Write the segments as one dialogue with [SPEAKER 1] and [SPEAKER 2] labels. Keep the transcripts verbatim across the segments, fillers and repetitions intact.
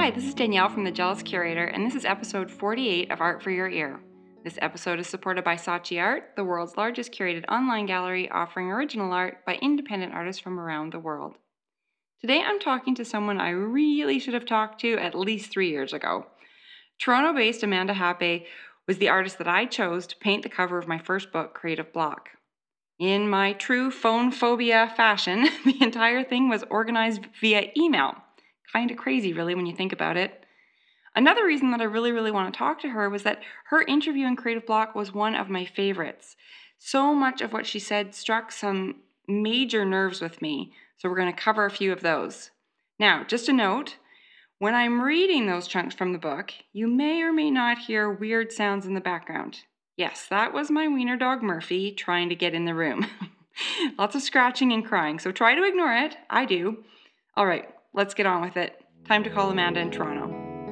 [SPEAKER 1] Hi, this is Danielle from The Jealous Curator, and this is episode forty-eight of Art for Your Ear. This episode is supported by Saatchi Art, the world's largest curated online gallery offering original art by independent artists from around the world. Today I'm talking to someone I really should have talked to at least three years ago. Toronto-based Amanda Happe was the artist that I chose to paint the cover of my first book, Creative Block. In my true phone phobia fashion, the entire thing was organized via email. Kind of crazy, really, when you think about it. Another reason that I really, really want to talk to her was that her interview in Creative Block was one of my favorites. So much of what she said struck some major nerves with me, so we're going to cover a few of those. Now, just a note, when I'm reading those chunks from the book, you may or may not hear weird sounds in the background. Yes, that was my wiener dog Murphy trying to get in the room. Lots of scratching and crying, so try to ignore it. I do. All right. Let's get on with it. Time to call Amanda in Toronto.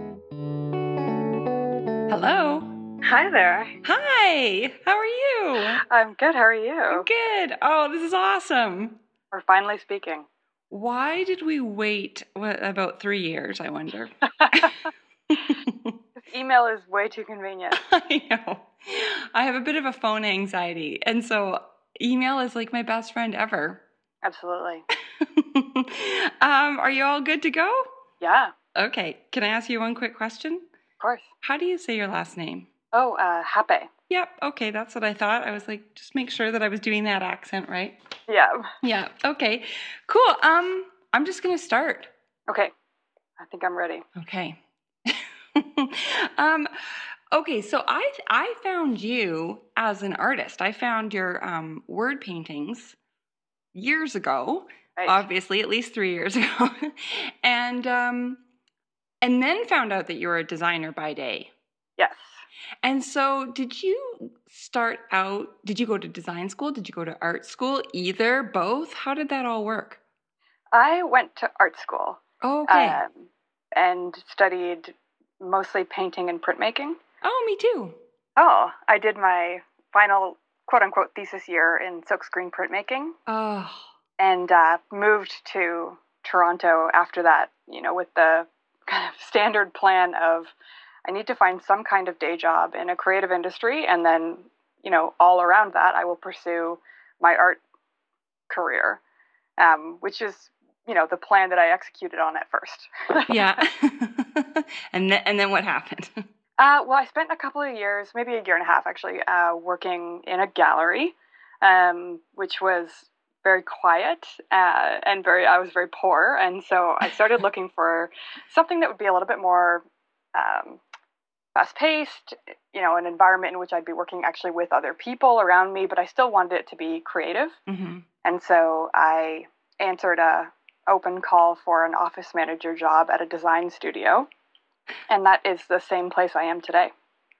[SPEAKER 1] Hello.
[SPEAKER 2] Hi there.
[SPEAKER 1] Hi. How are you?
[SPEAKER 2] I'm good. How are you?
[SPEAKER 1] I'm good. Oh, this is awesome.
[SPEAKER 2] We're finally speaking.
[SPEAKER 1] Why did we wait what, about three years, I wonder?
[SPEAKER 2] Email is way too convenient.
[SPEAKER 1] I know. I have a bit of a phone anxiety, and so email is like my best friend ever.
[SPEAKER 2] Absolutely.
[SPEAKER 1] um, are you all good to go?
[SPEAKER 2] Yeah.
[SPEAKER 1] Okay. Can I ask you one quick question?
[SPEAKER 2] Of course.
[SPEAKER 1] How do you say your last name?
[SPEAKER 2] Oh, uh, Happe.
[SPEAKER 1] Yep. Okay. That's what I thought. I was like, just make sure that I was doing that accent right.
[SPEAKER 2] Yeah.
[SPEAKER 1] Yeah. Okay. Cool. Um, I'm just going to start.
[SPEAKER 2] Okay. I think I'm ready.
[SPEAKER 1] Okay. um, okay. So I, I found you as an artist. I found your, um, word paintings years ago, right. Obviously at least three years ago, and um, and then found out that you were a designer by day.
[SPEAKER 2] Yes.
[SPEAKER 1] And so, did you start out? Did you go to design school? Did you go to art school? Either, both? How did that all work?
[SPEAKER 2] I went to art school.
[SPEAKER 1] Oh, okay.
[SPEAKER 2] Um, and studied mostly painting and printmaking.
[SPEAKER 1] Oh, me too.
[SPEAKER 2] Oh, I did my final quote-unquote thesis year in silkscreen printmaking.
[SPEAKER 1] Oh.
[SPEAKER 2] And uh, moved to Toronto after that, you know, with the kind of standard plan of I need to find some kind of day job in a creative industry, and then, you know, all around that, I will pursue my art career, um, which is, you know, the plan that I executed on at first.
[SPEAKER 1] Yeah. and, then, and then what happened?
[SPEAKER 2] Uh, well, I spent a couple of years, maybe a year and a half actually, uh, working in a gallery, um, which was very quiet uh, and very, I was very poor. And so I started looking for something that would be a little bit more um, fast-paced, you know, an environment in which I'd be working actually with other people around me, but I still wanted it to be creative.
[SPEAKER 1] Mm-hmm. And
[SPEAKER 2] so I answered a open call for an office manager job at a design studio. And that is the same place I am today.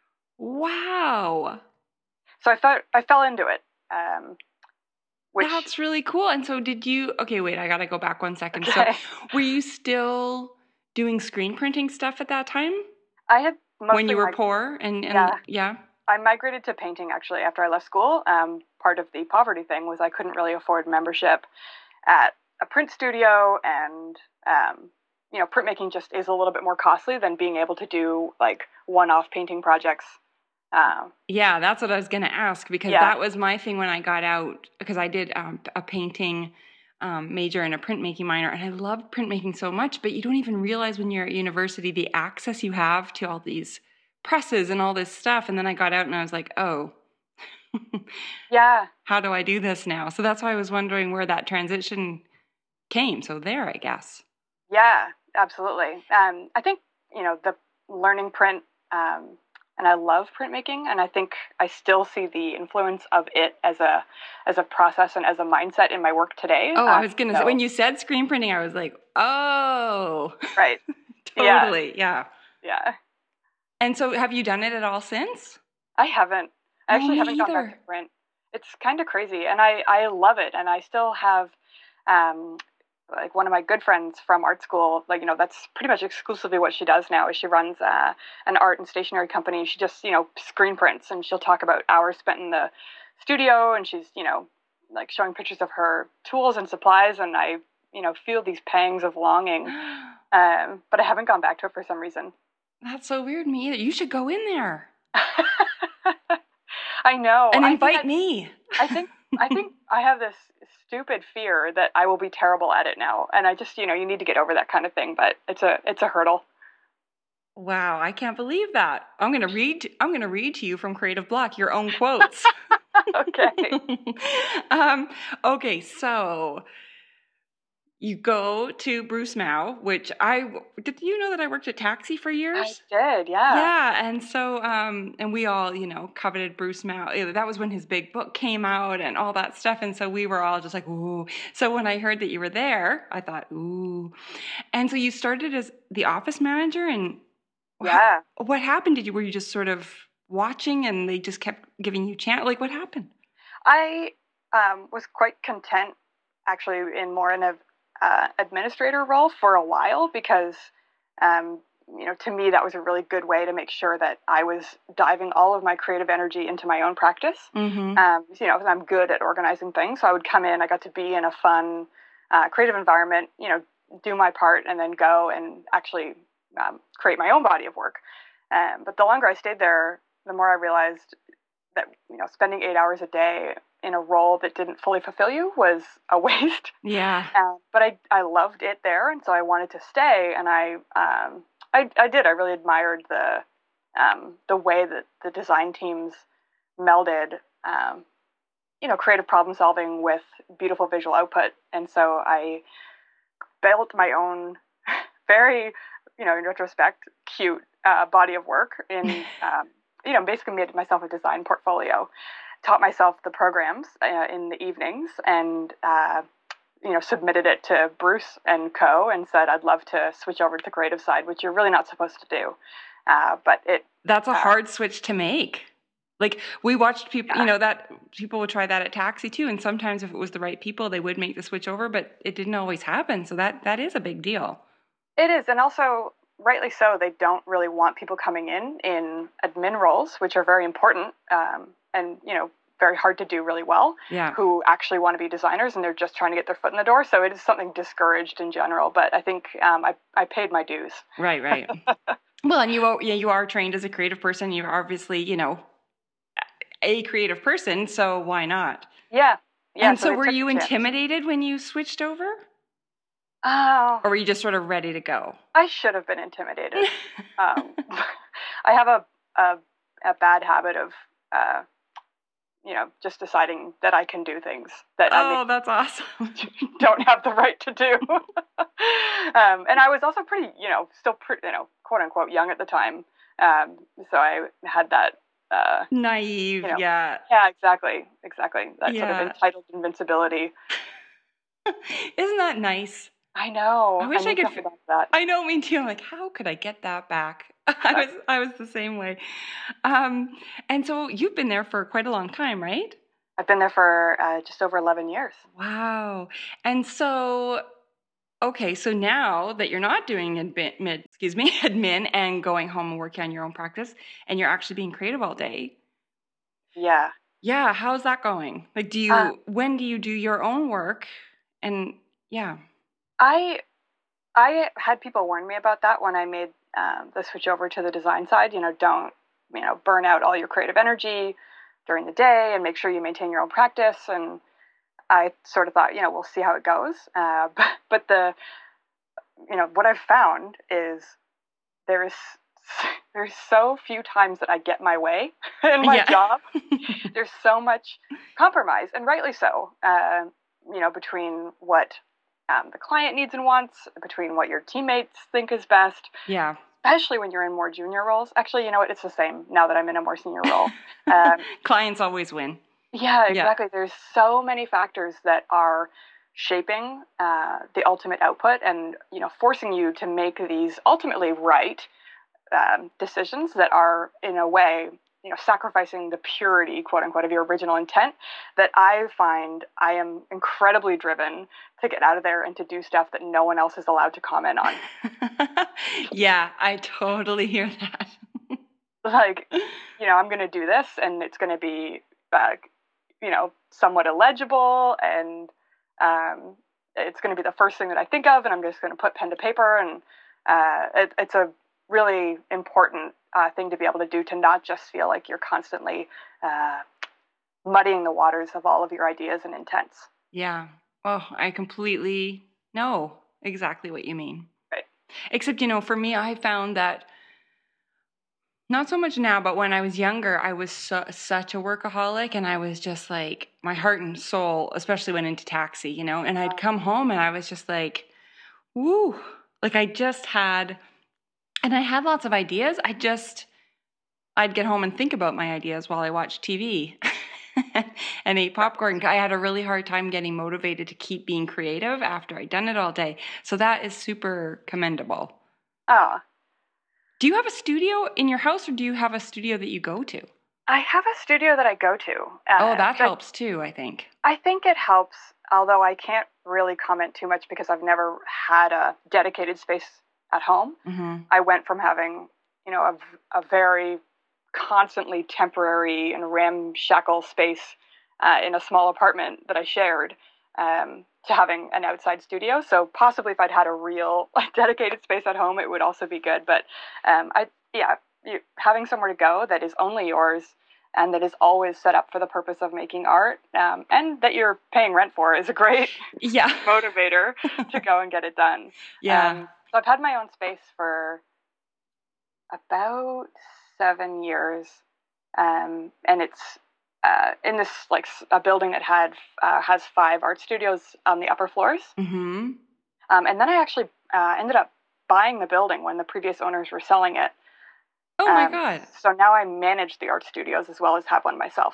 [SPEAKER 1] Wow.
[SPEAKER 2] So I felt I fell into it. Um, which...
[SPEAKER 1] That's really cool. And so did you, okay, wait, I got to go back one second.
[SPEAKER 2] Okay.
[SPEAKER 1] So were you still doing screen printing stuff at that time?
[SPEAKER 2] I had mostly...
[SPEAKER 1] When you were
[SPEAKER 2] mig-
[SPEAKER 1] poor? and, and
[SPEAKER 2] yeah.
[SPEAKER 1] yeah.
[SPEAKER 2] I migrated to painting actually after I left school. Um, part of the poverty thing was I couldn't really afford membership at a print studio, and um, you know, printmaking just is a little bit more costly than being able to do like one-off painting projects. Um,
[SPEAKER 1] yeah, that's what I was going to ask, because
[SPEAKER 2] yeah.
[SPEAKER 1] that was my thing when I got out, because I did um, a painting um, major and a printmaking minor, and I loved printmaking so much, but you don't even realize when you're at university the access you have to all these presses and all this stuff. And then I got out and I was like, oh,
[SPEAKER 2] yeah,
[SPEAKER 1] how do I do this now? So that's why I was wondering where that transition came. So there, I guess.
[SPEAKER 2] Yeah, absolutely. Um, I think, you know, the learning print, um, and I love printmaking, and I think I still see the influence of it as a as a process and as a mindset in my work today.
[SPEAKER 1] Oh,
[SPEAKER 2] uh,
[SPEAKER 1] I was going to
[SPEAKER 2] so.
[SPEAKER 1] say, when you said screen printing, I was like, oh.
[SPEAKER 2] Right.
[SPEAKER 1] Totally, yeah.
[SPEAKER 2] yeah. Yeah.
[SPEAKER 1] And so have you done it at all since?
[SPEAKER 2] I haven't. I actually
[SPEAKER 1] oh,
[SPEAKER 2] haven't
[SPEAKER 1] either.
[SPEAKER 2] gone back to print. It's kind of crazy, and I, I love it, and I still have, um, like one of my good friends from art school, like, you know, that's pretty much exclusively what she does now, is she runs uh, an art and stationery company. She just, you know, screen prints, and she'll talk about hours spent in the studio, and she's, you know, like showing pictures of her tools and supplies, and I, you know, feel these pangs of longing Um, but I haven't gone back to it for some reason.
[SPEAKER 1] That's so weird, me either. You should go in there.
[SPEAKER 2] I know.
[SPEAKER 1] And
[SPEAKER 2] I
[SPEAKER 1] invite
[SPEAKER 2] think I,
[SPEAKER 1] me.
[SPEAKER 2] I think I think I have this stupid fear that I will be terrible at it now, and I just, you know, you need to get over that kind of thing. But it's a it's a hurdle.
[SPEAKER 1] Wow, I can't believe that. I'm gonna read. I'm gonna read to you from Creative Block your own quotes.
[SPEAKER 2] Okay.
[SPEAKER 1] um, okay, so you go to Bruce Mau, which I did. You know that I worked at Taxi for
[SPEAKER 2] I
[SPEAKER 1] years?
[SPEAKER 2] did, yeah.
[SPEAKER 1] Yeah, and so um, and we all, you know, coveted Bruce Mau. Eh, That was when his big book came out and all that stuff, and so we were all just like, ooh. So when I heard that you were there, I thought, ooh. And so you started as the office manager, and how,
[SPEAKER 2] Yeah.
[SPEAKER 1] what happened? Did you were you just sort of watching, and they just kept giving you chance? Like, what happened?
[SPEAKER 2] I um, was quite content, actually, in more in a uh, administrator role for a while because, um, you know, to me that was a really good way to make sure that I was diving all of my creative energy into my own practice.
[SPEAKER 1] Mm-hmm.
[SPEAKER 2] Um, you know, 'cause I'm good at organizing things, so I would come in. I got to be in a fun, uh, creative environment. You know, do my part, and then go and actually um, create my own body of work. Um, but the longer I stayed there, the more I realized that, you know, spending eight hours a day in a role that didn't fully fulfill you was a waste.
[SPEAKER 1] Yeah.
[SPEAKER 2] Um, but I I loved it there, and so I wanted to stay. And I um, I I did. I really admired the um, the way that the design teams melded, um, you know, creative problem solving with beautiful visual output. And so I built my own very, you know, in retrospect, cute uh, body of work in, um, you know, basically made myself a design portfolio, taught myself the programs uh, in the evenings, and, uh, you know, submitted it to Bruce and Co. and said, I'd love to switch over to the creative side, which you're really not supposed to do. Uh, but it.
[SPEAKER 1] That's a
[SPEAKER 2] uh,
[SPEAKER 1] hard switch to make. Like, we watched people,
[SPEAKER 2] Yeah.
[SPEAKER 1] you know, that people would try that at Taxi too, and sometimes if it was the right people, they would make the switch over, but it didn't always happen. So that that is a big deal.
[SPEAKER 2] It is, and also rightly so. They don't really want people coming in in admin roles, which are very important, um, and, you know, very hard to do really well.
[SPEAKER 1] Yeah.
[SPEAKER 2] Who actually want to be designers, and they're just trying to get their foot in the door. So it is something discouraged in general. But I think um, I I paid my dues.
[SPEAKER 1] Right, right. Well, and you are, yeah, you are trained as a creative person. You're obviously, you know, a creative person, so why not?
[SPEAKER 2] Yeah, yeah.
[SPEAKER 1] And so
[SPEAKER 2] they
[SPEAKER 1] were
[SPEAKER 2] took
[SPEAKER 1] you
[SPEAKER 2] the chance.
[SPEAKER 1] intimidated when you switched over?
[SPEAKER 2] Oh,
[SPEAKER 1] Or were you just sort of ready to go?
[SPEAKER 2] I should have been intimidated. um, I have a, a a bad habit of, uh, you know, just deciding that I can do things that I
[SPEAKER 1] Oh, that's awesome.
[SPEAKER 2] don't have the right to do. um, and I was also pretty, you know, still pretty, you know, quote unquote young at the time. Um, so I had that. Uh,
[SPEAKER 1] Naive,
[SPEAKER 2] you know,
[SPEAKER 1] yeah.
[SPEAKER 2] Yeah, exactly, exactly. That sort of
[SPEAKER 1] Yeah.
[SPEAKER 2] entitled invincibility.
[SPEAKER 1] Isn't that nice?
[SPEAKER 2] I know.
[SPEAKER 1] I wish I
[SPEAKER 2] need
[SPEAKER 1] could
[SPEAKER 2] to
[SPEAKER 1] fi-
[SPEAKER 2] hold on to that.
[SPEAKER 1] I know, me too. I'm like, how could I get that back? I was I was the same way. Um, and so you've been there for quite a long time, right?
[SPEAKER 2] I've been there for uh, just over eleven years.
[SPEAKER 1] Wow. And so, okay, so now that you're not doing admin, mid, excuse me, admin and going home and working on your own practice, and you're actually being creative all day,
[SPEAKER 2] Yeah.
[SPEAKER 1] yeah, how's that going? Like, do you,
[SPEAKER 2] Uh,
[SPEAKER 1] when do you do your own work? And yeah,
[SPEAKER 2] I I had people warn me about that when I made um, the switch over to the design side. You know, don't, you know, burn out all your creative energy during the day, and make sure you maintain your own practice. And I sort of thought, you know, we'll see how it goes. Uh, but but the you know what I've found is there is there's so few times that I get my way in my
[SPEAKER 1] yeah.
[SPEAKER 2] job. There's so much compromise, and rightly so. Uh, you know, between what um, the client needs and wants, between what your teammates think is best,
[SPEAKER 1] Yeah.
[SPEAKER 2] especially when you're in more junior roles. Actually, you know what? It's the same now that I'm in a more senior role. Um,
[SPEAKER 1] Clients always win.
[SPEAKER 2] yeah,
[SPEAKER 1] Yeah.
[SPEAKER 2] exactly. There's so many factors that are shaping uh, the ultimate output, and, you know, forcing you to make these ultimately right um, decisions that are, in a way, you know, sacrificing the purity, quote unquote, of your original intent. That I find I am incredibly driven to get out of there and to do stuff that no one else is allowed to comment on.
[SPEAKER 1] Yeah, I totally hear that.
[SPEAKER 2] Like, you know, I'm going to do this, and it's going to be, uh, you know, somewhat illegible, and um, it's going to be the first thing that I think of, and I'm just going to put pen to paper. And uh, it, it's a really important uh, thing to be able to do, to not just feel like you're constantly uh, muddying the waters of all of your ideas and intents.
[SPEAKER 1] Yeah. Oh, I completely know exactly what you mean.
[SPEAKER 2] Right.
[SPEAKER 1] Except, you know, for me, I found that not so much now, but when I was younger, I was su- such a workaholic, and I was just like, my heart and soul, especially went into taxi, you know, and I'd come home and I was just like, woo, like I just had, and I had lots of ideas. I just, I'd get home and think about my ideas while I watched T V and ate popcorn. I had a really hard time getting motivated to keep being creative after I'd done it all day. So that is super commendable.
[SPEAKER 2] Oh.
[SPEAKER 1] Do you have a studio in your house, or do you have a studio that you go to?
[SPEAKER 2] I have a studio that I go to. Uh,
[SPEAKER 1] oh, that helps too, I think.
[SPEAKER 2] I think it helps, although I can't really comment too much because I've never had a dedicated space at home.
[SPEAKER 1] Mm-hmm.
[SPEAKER 2] I went from having, you know, a, a very constantly temporary and ramshackle space uh, in a small apartment that I shared um, to having an outside studio. So possibly if I'd had a real like, dedicated space at home, it would also be good. But um, I, yeah, you, having somewhere to go that is only yours and that is always set up for the purpose of making art, um, and that you're paying rent for, is a great
[SPEAKER 1] yeah.
[SPEAKER 2] motivator to go and get it done.
[SPEAKER 1] Yeah.
[SPEAKER 2] Um, so I've had my own space for about seven years, um, and it's uh, in this like a building that had uh, has five art studios on the upper floors.
[SPEAKER 1] Mm-hmm.
[SPEAKER 2] Um, and then I actually uh, ended up buying the building when the previous owners were selling it.
[SPEAKER 1] Oh my
[SPEAKER 2] um,
[SPEAKER 1] God!
[SPEAKER 2] So now I manage the art studios as well as have one myself.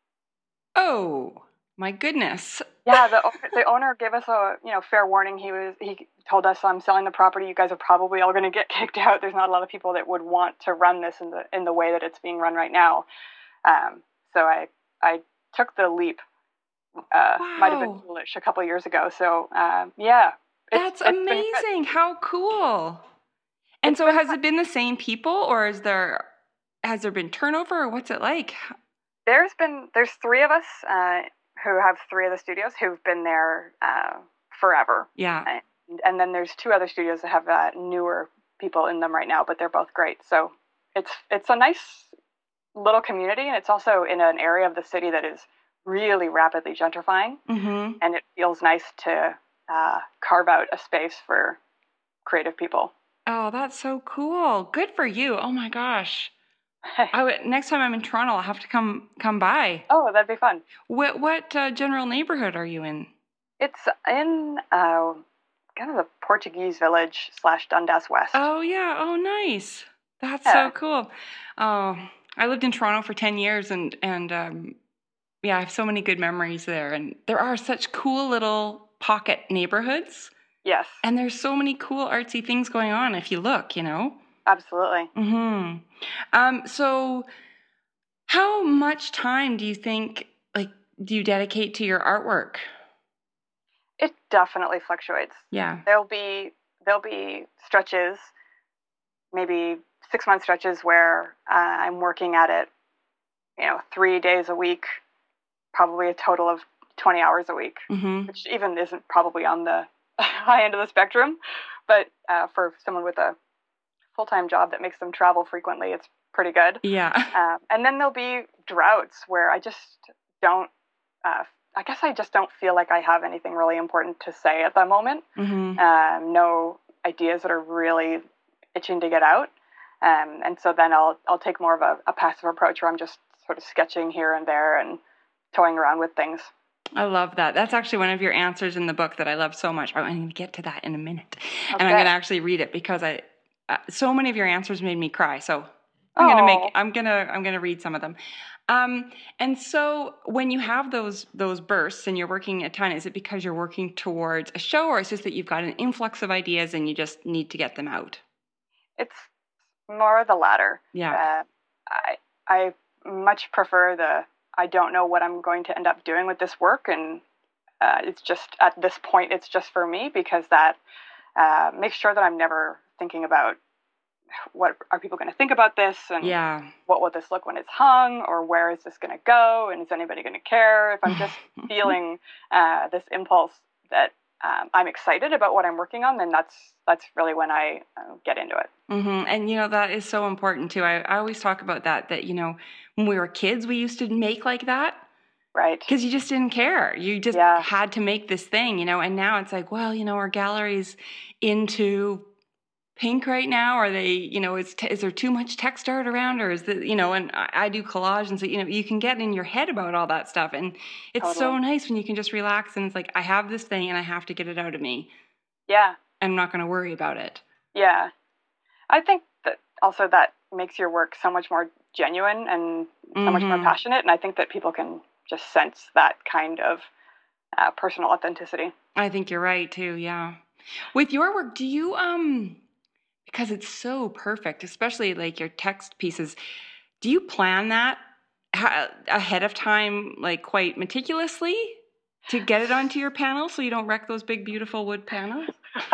[SPEAKER 1] Oh my goodness!
[SPEAKER 2] Yeah, the the owner gave us a you know fair warning. He was he told us, I'm selling the property. You guys are probably all going to get kicked out. There's not a lot of people that would want to run this in the in the way that it's being run right now. Um, so I I took the leap. Uh,
[SPEAKER 1] wow.
[SPEAKER 2] Might have been foolish a couple of years ago. So um, yeah,
[SPEAKER 1] it's, that's it's amazing. How cool! And
[SPEAKER 2] it's
[SPEAKER 1] so, has
[SPEAKER 2] fun.
[SPEAKER 1] it been the same people, or is there has there been turnover, or what's it like?
[SPEAKER 2] There's been there's three of us. Uh, who have three of the studios who've been there uh, forever.
[SPEAKER 1] Yeah.
[SPEAKER 2] And, and then there's two other studios that have uh, newer people in them right now, but they're both great. So it's it's a nice little community, and it's also in an area of the city that is really rapidly gentrifying.
[SPEAKER 1] Mm-hmm.
[SPEAKER 2] And it feels nice to uh, carve out a space for creative people.
[SPEAKER 1] Oh, that's so cool. Good for you. Oh my gosh. I would, next time I'm in Toronto, I'll have to come come by.
[SPEAKER 2] Oh, that'd be fun.
[SPEAKER 1] What what uh, general neighborhood are you in?
[SPEAKER 2] It's in uh, kind of the Portuguese Village slash Dundas West.
[SPEAKER 1] Oh yeah. Oh nice. That's
[SPEAKER 2] yeah.
[SPEAKER 1] so cool. Oh, I lived in Toronto for ten years, and and um, yeah, I have so many good memories there. And there are such cool little pocket neighborhoods.
[SPEAKER 2] Yes.
[SPEAKER 1] And there's so many cool artsy things going on if you look, you know.
[SPEAKER 2] Absolutely.
[SPEAKER 1] Mm-hmm. Um, so how much time do you think, like, do you dedicate to your artwork?
[SPEAKER 2] It definitely fluctuates.
[SPEAKER 1] Yeah.
[SPEAKER 2] There'll be there'll be stretches, maybe six month stretches where uh, I'm working at it, you know, three days a week, probably a total of twenty hours a week,
[SPEAKER 1] mm-hmm.
[SPEAKER 2] which even isn't probably on the high end of the spectrum, but uh, for someone with a full-time job that makes them travel frequently, it's pretty good.
[SPEAKER 1] Yeah.
[SPEAKER 2] Um, and then there'll be droughts where I just don't, uh, I guess I just don't feel like I have anything really important to say at the moment.
[SPEAKER 1] Mm-hmm.
[SPEAKER 2] Um, no ideas that are really itching to get out. Um, and so then I'll I'll take more of a, a passive approach where I'm just sort of sketching here and there and toying around with things.
[SPEAKER 1] I love that. That's actually one of your answers in the book that I love so much. I'm going to get to that in a minute. Okay. And I'm going to actually read it because I, uh, so many of your answers made me cry. So I'm going to make, I'm going to, I'm going to read some of them. Um, and so when you have those, those bursts and you're working a ton, is it because you're working towards a show, or it's just that you've got an influx of ideas and you just need to get them out?
[SPEAKER 2] It's more the latter.
[SPEAKER 1] Yeah.
[SPEAKER 2] Uh, I, I much prefer the, I don't know what I'm going to end up doing with this work, and uh, it's just, at this point, it's just for me, because that uh, makes sure that I'm never thinking about what are people going to think about this, and
[SPEAKER 1] yeah.
[SPEAKER 2] what will this look when it's hung, or where is this going to go, and is anybody going to care? If I'm just feeling uh, this impulse that um, I'm excited about what I'm working on, then that's that's really when I uh, get into it.
[SPEAKER 1] Mm-hmm. And, you know, that is so important too. I, I always talk about that, that, you know, when we were kids, we used to make like that.
[SPEAKER 2] Right.
[SPEAKER 1] Because you just didn't care. You just
[SPEAKER 2] Yeah.
[SPEAKER 1] had to make this thing, you know, and now it's like, well, you know, our gallery's into pink right now. Are they, you know, is, t- is there too much text art around, or is the, you know, and I, I do collage, and so, you know, you can get in your head about all that stuff. And it's
[SPEAKER 2] Totally.
[SPEAKER 1] so nice when you can just relax and it's like, I have this thing and I have to get it out of me.
[SPEAKER 2] Yeah.
[SPEAKER 1] I'm not going to worry about it.
[SPEAKER 2] Yeah. I think that also that makes your work so much more genuine and so mm-hmm. much more passionate. And I think that people can just sense that kind of uh, personal authenticity.
[SPEAKER 1] I think you're right too. Yeah. With your work, do you, um, because it's so perfect, especially like your text pieces, do you plan that ahead of time, like quite meticulously, to get it onto your panel so you don't wreck those big, beautiful wood panels?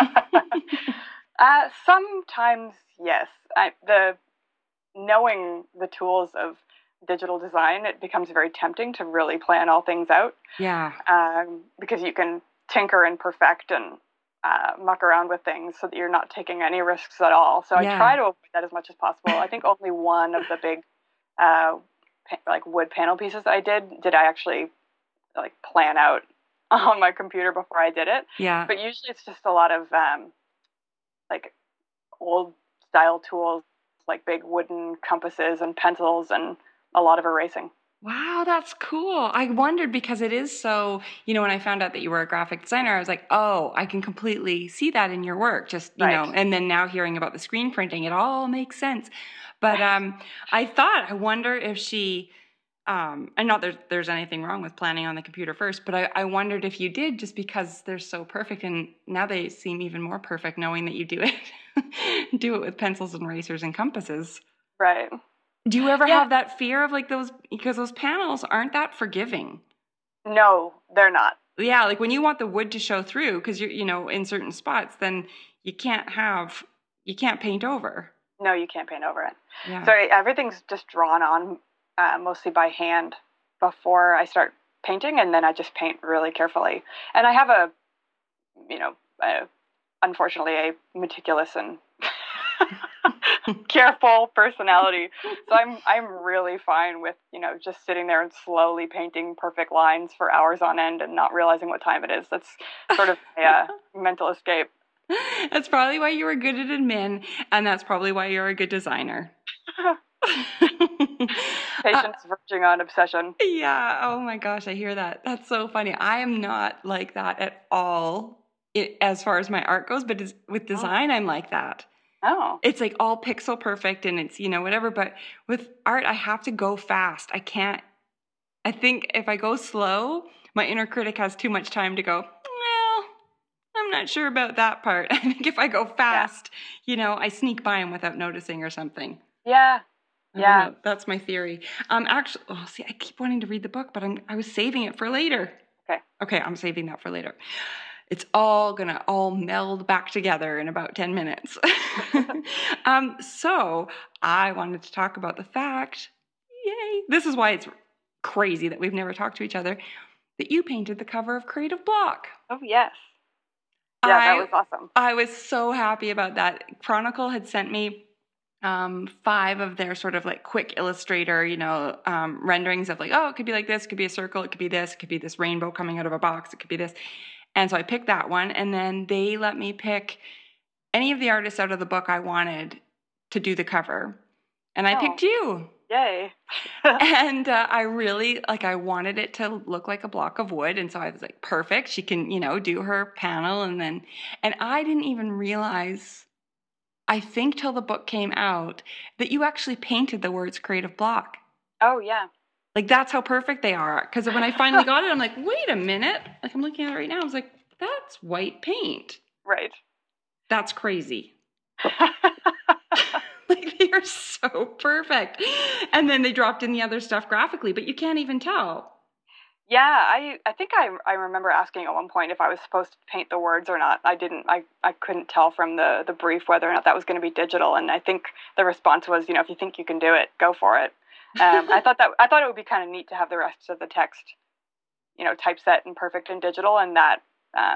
[SPEAKER 2] uh, sometimes, yes. I, the knowing the tools of digital design, it becomes very tempting to really plan all things out.
[SPEAKER 1] Yeah.
[SPEAKER 2] Um, because you can tinker and perfect and uh, muck around with things so that you're not taking any risks at all. So yeah. I try to avoid that as much as possible. I think only one of the big uh, pa- like wood panel pieces I did did I actually like plan out on my computer before I did it.
[SPEAKER 1] Yeah.
[SPEAKER 2] But usually it's just a lot of um, like old style tools, like big wooden compasses and pencils and a lot of erasing.
[SPEAKER 1] Wow, that's cool. I wondered because it is so, you know, when I found out that you were a graphic designer, I was like, oh, I can completely see that in your work. Just, you right. know, and then now hearing about the screen printing, it all makes sense. But um, I thought, I wonder if she, um, and not that there's anything wrong with planning on the computer first, but I, I wondered if you did, just because they're so perfect. And now they seem even more perfect knowing that you do it, do it with pencils and erasers and compasses.
[SPEAKER 2] Right.
[SPEAKER 1] Do you ever
[SPEAKER 2] yeah.
[SPEAKER 1] have that fear of like those, because those panels aren't that forgiving?
[SPEAKER 2] No, they're not.
[SPEAKER 1] Yeah, like when you want the wood to show through, because you're, you know, in certain spots, then you can't have, you can't paint over.
[SPEAKER 2] No, you can't paint over it.
[SPEAKER 1] Yeah.
[SPEAKER 2] So everything's just drawn on uh, mostly by hand before I start painting, and then I just paint really carefully. And I have a, you know, a, unfortunately, a meticulous and careful personality. So I'm I'm really fine with, you know, just sitting there and slowly painting perfect lines for hours on end and not realizing what time it is. That's sort of a uh, mental escape.
[SPEAKER 1] That's probably why you were good at admin, and that's probably why you're a good designer.
[SPEAKER 2] Patience uh, verging on obsession.
[SPEAKER 1] Yeah. Oh my gosh, I hear that. That's so funny. I am not like that at all it, as far as my art goes, but with design, oh. I'm like that.
[SPEAKER 2] Oh.
[SPEAKER 1] It's like all pixel perfect and it's, you know, whatever. But with art, I have to go fast. I can't, I think if I go slow, my inner critic has too much time to go, well, I'm not sure about that part. I think if I go fast, yeah. you know, I sneak by him without noticing or something.
[SPEAKER 2] Yeah.
[SPEAKER 1] I
[SPEAKER 2] yeah.
[SPEAKER 1] don't know. That's my theory. Um, actually, oh, see, I keep wanting to read the book, but I'm, I was saving it for later.
[SPEAKER 2] Okay.
[SPEAKER 1] Okay, I'm saving that for later. It's all gonna all meld back together in about ten minutes. um, so I wanted to talk about the fact, yay, this is why it's crazy that we've never talked to each other, that you painted the cover of Creative Block.
[SPEAKER 2] Oh, yes. Yeah, I, that was awesome.
[SPEAKER 1] I was so happy about that. Chronicle had sent me um, five of their sort of like quick Illustrator, you know, um, renderings of like, oh, it could be like this, it could be a circle, it could be this, it could be this rainbow coming out of a box, it could be this. And so I picked that one, and then they let me pick any of the artists out of the book I wanted to do the cover. And I oh. picked you.
[SPEAKER 2] Yay.
[SPEAKER 1] and uh, I really, like, I wanted it to look like a block of wood. And so I was like, perfect. She can, you know, do her panel. And then, and I didn't even realize, I think till the book came out, that you actually painted the words Creative Block.
[SPEAKER 2] Oh, yeah.
[SPEAKER 1] Like, that's how perfect they are. Because when I finally got it, I'm like, wait a minute. Like, I'm looking at it right now. I was like, that's white paint.
[SPEAKER 2] Right.
[SPEAKER 1] That's crazy. Like, they are so perfect. And then they dropped in the other stuff graphically, but you can't even tell.
[SPEAKER 2] Yeah, I I think I I remember asking at one point if I was supposed to paint the words or not. I didn't. I, I couldn't tell from the, the brief whether or not that was going to be digital. And I think the response was, you know, if you think you can do it, go for it. Um, I thought that I thought it would be kind of neat to have the rest of the text, you know, typeset and perfect in digital, and that, um,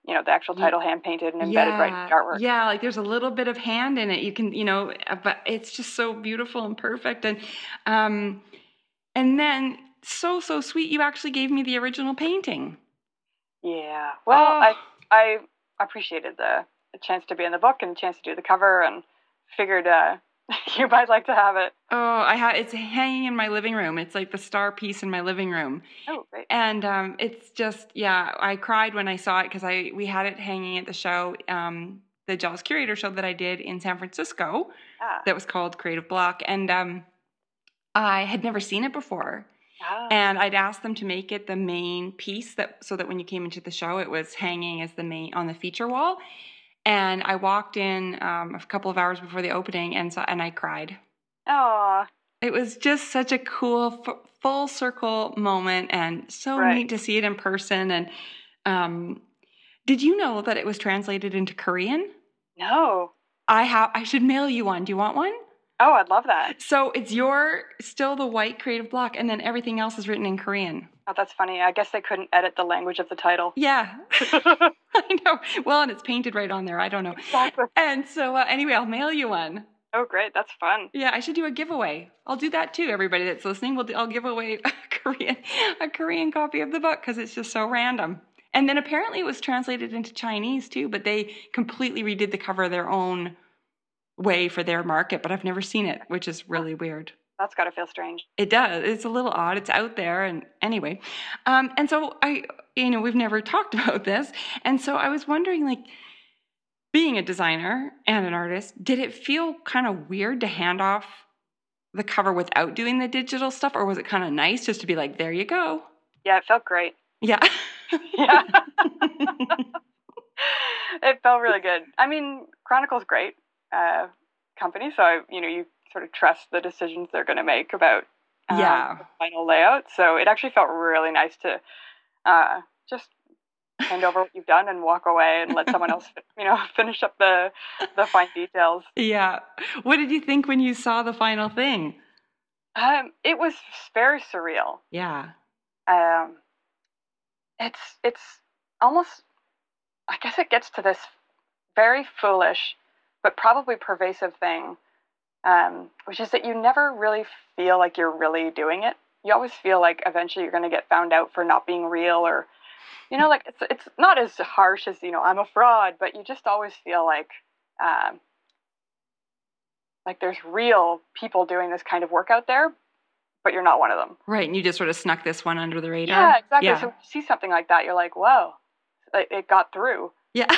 [SPEAKER 2] you know, the actual title hand painted and embedded
[SPEAKER 1] yeah,
[SPEAKER 2] right in the artwork.
[SPEAKER 1] Yeah, like there's a little bit of hand in it. You can, you know, but it's just so beautiful and perfect. And um, and then so so sweet. You actually gave me the original painting.
[SPEAKER 2] Yeah. Well,
[SPEAKER 1] Oh.
[SPEAKER 2] I I appreciated the, the chance to be in the book and the chance to do the cover, and figured uh, you might like to have it.
[SPEAKER 1] Oh, I have it's hanging in my living room. It's like the star piece in my living room.
[SPEAKER 2] Oh, great.
[SPEAKER 1] And um, it's just, yeah, I cried when I saw it because I we had it hanging at the show, um, the Jaws Curator show that I did in San Francisco,
[SPEAKER 2] Ah.
[SPEAKER 1] that was called Creative Block, and um, I had never seen it before,
[SPEAKER 2] Ah.
[SPEAKER 1] and I'd asked them to make it the main piece that so that when you came into the show, it was hanging as the main on the feature wall. And I walked in um, a couple of hours before the opening, and saw, and I cried.
[SPEAKER 2] Aw.
[SPEAKER 1] It was just such a cool f- full circle moment, and so
[SPEAKER 2] Right.
[SPEAKER 1] neat to see it in person. And um, did you know that it was translated into Korean?
[SPEAKER 2] No.
[SPEAKER 1] I have. I should mail you one. Do you want one?
[SPEAKER 2] Oh, I'd love that.
[SPEAKER 1] So it's your still the white creative block, and then everything else is written in Korean.
[SPEAKER 2] Oh, that's funny. I guess they couldn't edit the language of the title.
[SPEAKER 1] Yeah. I know. Well, and it's painted right on there. I don't know.
[SPEAKER 2] Exactly.
[SPEAKER 1] And so uh, anyway, I'll mail you one.
[SPEAKER 2] Oh, great. That's fun.
[SPEAKER 1] Yeah, I should do a giveaway. I'll do that too. Everybody that's listening, we'll do, I'll give away a Korean a Korean copy of the book because it's just so random. And then apparently it was translated into Chinese too, but they completely redid the cover their own way for their market. But I've never seen it, which is really weird.
[SPEAKER 2] That's got to feel strange.
[SPEAKER 1] It does. It's a little odd. It's out there, and anyway, um, and so I, you know, we've never talked about this, and so I was wondering, like, being a designer and an artist, did it feel kind of weird to hand off the cover without doing the digital stuff, or was it kind of nice just to be like, there you go?
[SPEAKER 2] Yeah, it felt great.
[SPEAKER 1] Yeah.
[SPEAKER 2] Yeah. It felt really good. I mean, Chronicle's great uh, company, so I, you know, you sort of trust the decisions they're going to make about um,
[SPEAKER 1] Yeah.
[SPEAKER 2] the final layout. So it actually felt really nice to uh, just hand over what you've done and walk away and let someone else, you know, finish up the the fine details.
[SPEAKER 1] Yeah. What did you think when you saw the final thing?
[SPEAKER 2] Um, it was very surreal.
[SPEAKER 1] Yeah.
[SPEAKER 2] Um, it's it's almost, I guess it gets to this very foolish but probably pervasive thing, um, which is that you never really feel like you're really doing it. You always feel like eventually you're going to get found out for not being real, or, you know, like it's it's not as harsh as, you know, I'm a fraud, but you just always feel like um, like there's real people doing this kind of work out there, but you're not one of them.
[SPEAKER 1] Right, and you just sort of snuck this one under the radar.
[SPEAKER 2] Yeah, exactly.
[SPEAKER 1] Yeah.
[SPEAKER 2] So when you see something like that, you're like, whoa, it, it got through.
[SPEAKER 1] Yeah.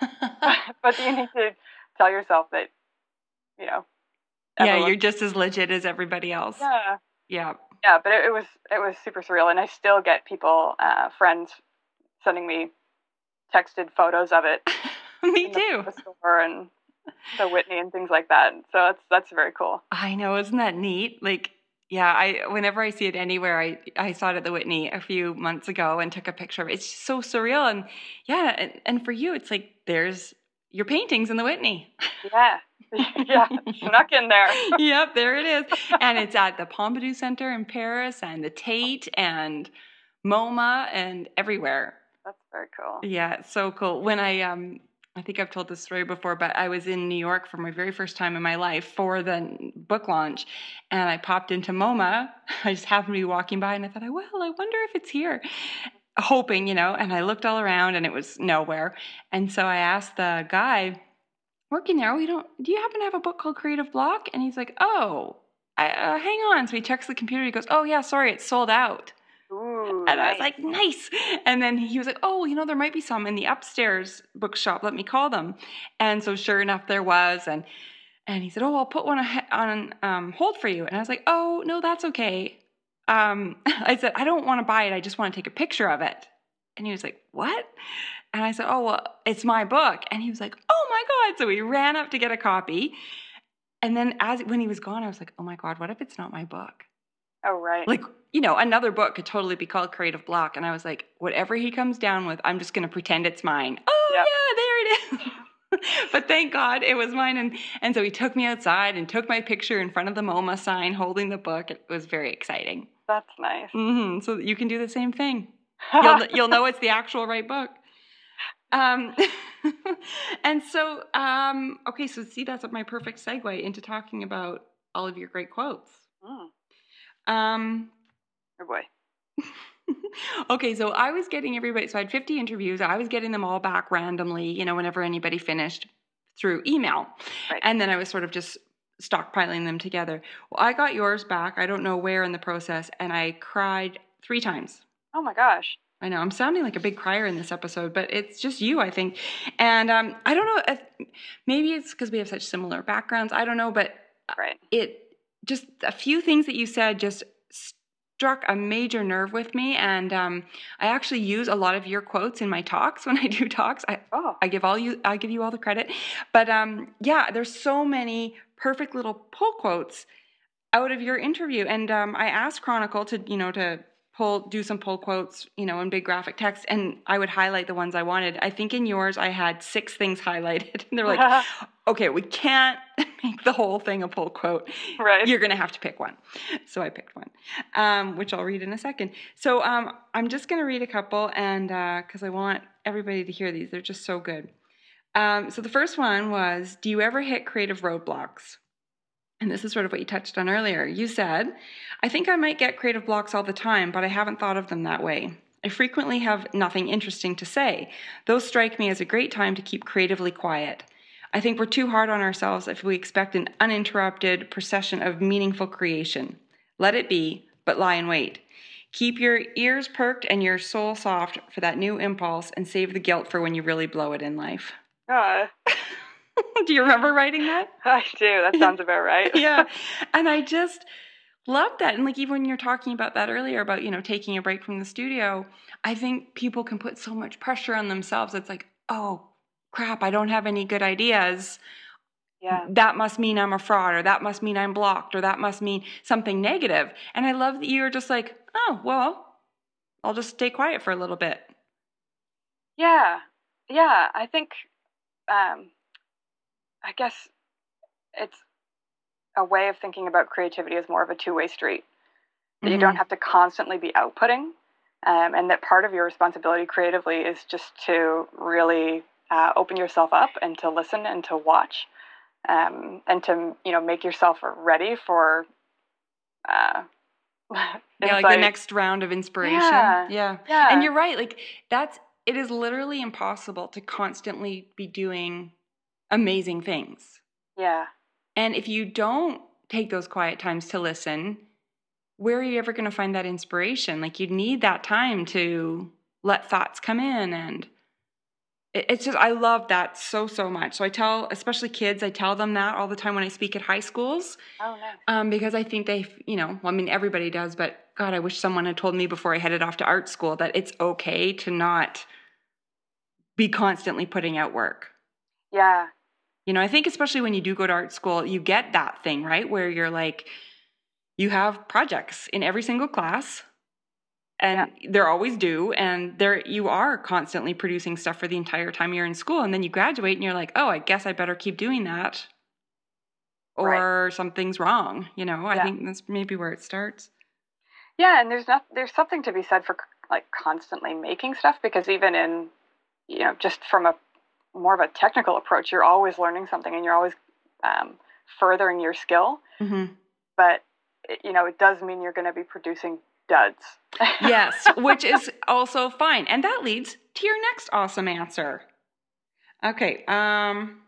[SPEAKER 2] But you need to tell yourself that, you know.
[SPEAKER 1] Yeah,
[SPEAKER 2] everyone-
[SPEAKER 1] you're just as legit as everybody else.
[SPEAKER 2] Yeah.
[SPEAKER 1] Yeah.
[SPEAKER 2] Yeah, but it, it was it was super surreal, and I still get people, uh, friends, sending me texted photos of it.
[SPEAKER 1] Me
[SPEAKER 2] in the,
[SPEAKER 1] too.
[SPEAKER 2] the store and the Whitney and things like that. So that's that's very cool.
[SPEAKER 1] I know, isn't that neat? Like, yeah, I whenever I see it anywhere, I I saw it at the Whitney a few months ago and took a picture of it. It's just so surreal, and yeah, and, and for you, it's like there's your paintings in the Whitney.
[SPEAKER 2] Yeah, yeah, snuck in there.
[SPEAKER 1] Yep, there it is, and it's at the Pompidou Center in Paris, and the Tate, and MoMA, and everywhere.
[SPEAKER 2] That's very cool.
[SPEAKER 1] Yeah, it's so cool. When I um I think I've told this story before, but I was in New York for my very first time in my life for the book launch, and I popped into MoMA. I just happened to be walking by, and I thought, well, I wonder if it's here, hoping, you know, and I looked all around, and it was nowhere. And so I asked the guy working there, we don't, do you happen to have a book called Creative Block? And he's like, oh, I, uh, hang on. So he checks the computer. He goes, oh, yeah, sorry, it's sold out.
[SPEAKER 2] Ooh,
[SPEAKER 1] And I
[SPEAKER 2] nice.
[SPEAKER 1] was like, nice. And then he was like, oh, you know, there might be some in the upstairs bookshop. Let me call them. And so sure enough, there was. And and he said, oh, I'll put one on um, hold for you. And I was like, oh, no, that's okay. Um, I said, I don't want to buy it. I just want to take a picture of it. And he was like, what? And I said, oh, well, it's my book. And he was like, oh, my God. So we ran up to get a copy. And then as when he was gone, I was like, oh, my God, what if it's not my book?
[SPEAKER 2] Oh, right.
[SPEAKER 1] Like, you know, another book could totally be called Creative Block. And I was like, whatever he comes down with, I'm just going to pretend it's mine. Oh,
[SPEAKER 2] Yep.
[SPEAKER 1] yeah, there it is. But thank God it was mine. And, and so he took me outside and took my picture in front of the MoMA sign holding the book. It was very exciting.
[SPEAKER 2] That's nice.
[SPEAKER 1] Mm-hmm. So you can do the same thing. You'll, you'll know it's the actual right book. Um, and so, um, okay, so see, that's my perfect segue into talking about all of your great quotes.
[SPEAKER 2] Mm.
[SPEAKER 1] Um,
[SPEAKER 2] Oh boy.
[SPEAKER 1] Okay, so I was getting everybody, so I had fifty interviews. I was getting them all back randomly, you know, whenever anybody finished through email.
[SPEAKER 2] Right.
[SPEAKER 1] And then I was sort of just stockpiling them together. Well, I got yours back. I don't know where in the process, and I cried three times.
[SPEAKER 2] Oh my gosh.
[SPEAKER 1] I know I'm sounding like a big crier in this episode, but it's just you, I think. And um, I don't know if maybe it's because we have such similar backgrounds. I don't know, but
[SPEAKER 2] Right.
[SPEAKER 1] it just a few things that you said just struck a major nerve with me. And um, I actually use a lot of your quotes in my talks when I do talks. I
[SPEAKER 2] Oh.
[SPEAKER 1] I give all you I give you all the credit. But um, yeah, there's so many perfect little pull quotes out of your interview. And um, I asked Chronicle to you know to. pull, do some pull quotes, you know, in big graphic text, and I would highlight the ones I wanted. I think in yours I had six things highlighted, and they're like, okay, we can't make the whole thing a pull quote.
[SPEAKER 2] Right.
[SPEAKER 1] You're going to have to pick one. So I picked one, um, which I'll read in a second. So um, I'm just going to read a couple, and because uh, I want everybody to hear these. They're just so good. Um, so the first one was, do you ever hit creative roadblocks? And this is sort of what you touched on earlier. You said, I think I might get creative blocks all the time, but I haven't thought of them that way. I frequently have nothing interesting to say. Those strike me as a great time to keep creatively quiet. I think we're too hard on ourselves if we expect an uninterrupted procession of meaningful creation. Let it be, but lie in wait. Keep your ears perked and your soul soft for that new impulse, and save the guilt for when you really blow it in life.
[SPEAKER 2] Uh,
[SPEAKER 1] Do you remember writing that?
[SPEAKER 2] I do. That sounds about right.
[SPEAKER 1] Yeah. And I just love that. And like, even when you're talking about that earlier about, you know, taking a break from the studio, I think people can put so much pressure on themselves. It's like, oh, crap, I don't have any good ideas.
[SPEAKER 2] Yeah.
[SPEAKER 1] That must mean I'm a fraud, or that must mean I'm blocked, or that must mean something negative. And I love that you're just like, oh, well, I'll just stay quiet for a little bit.
[SPEAKER 2] Yeah. Yeah. I think, um, I guess it's a way of thinking about creativity as more of a two-way street. That mm-hmm. you don't have to constantly be outputting, um, and that part of your responsibility creatively is just to really uh, open yourself up and to listen and to watch, um, and to you know make yourself ready for uh,
[SPEAKER 1] yeah, like the next round of inspiration.
[SPEAKER 2] Yeah.
[SPEAKER 1] yeah,
[SPEAKER 2] yeah.
[SPEAKER 1] And you're right. Like that's it is literally impossible to constantly be doing amazing things.
[SPEAKER 2] Yeah.
[SPEAKER 1] And if you don't take those quiet times to listen, where are you ever going to find that inspiration? Like you need that time to let thoughts come in. And it's just, I love that so, so much. So I tell, especially kids, I tell them that all the time when I speak at high schools.
[SPEAKER 2] Oh, nice.
[SPEAKER 1] Um, because I think they, you know, well, I mean, everybody does, but God, I wish someone had told me before I headed off to art school that it's okay to not be constantly putting out work.
[SPEAKER 2] Yeah.
[SPEAKER 1] You know, I think especially when you do go to art school, you get that thing, right? Where you're like, you have projects in every single class, and yeah. they're always due, and there you are constantly producing stuff for the entire time you're in school. And then you graduate and you're like, oh, I guess I better keep doing that, or right. something's wrong. You know, I yeah. think that's maybe where it starts.
[SPEAKER 2] Yeah. And there's not, there's something to be said for like constantly making stuff, because even in, you know, just from a more of a technical approach, you're always learning something, and you're always um, furthering your skill.
[SPEAKER 1] Mm-hmm.
[SPEAKER 2] But, you know, it does mean you're going to be producing duds.
[SPEAKER 1] Yes, which is also fine. And that leads to your next awesome answer. Okay, um,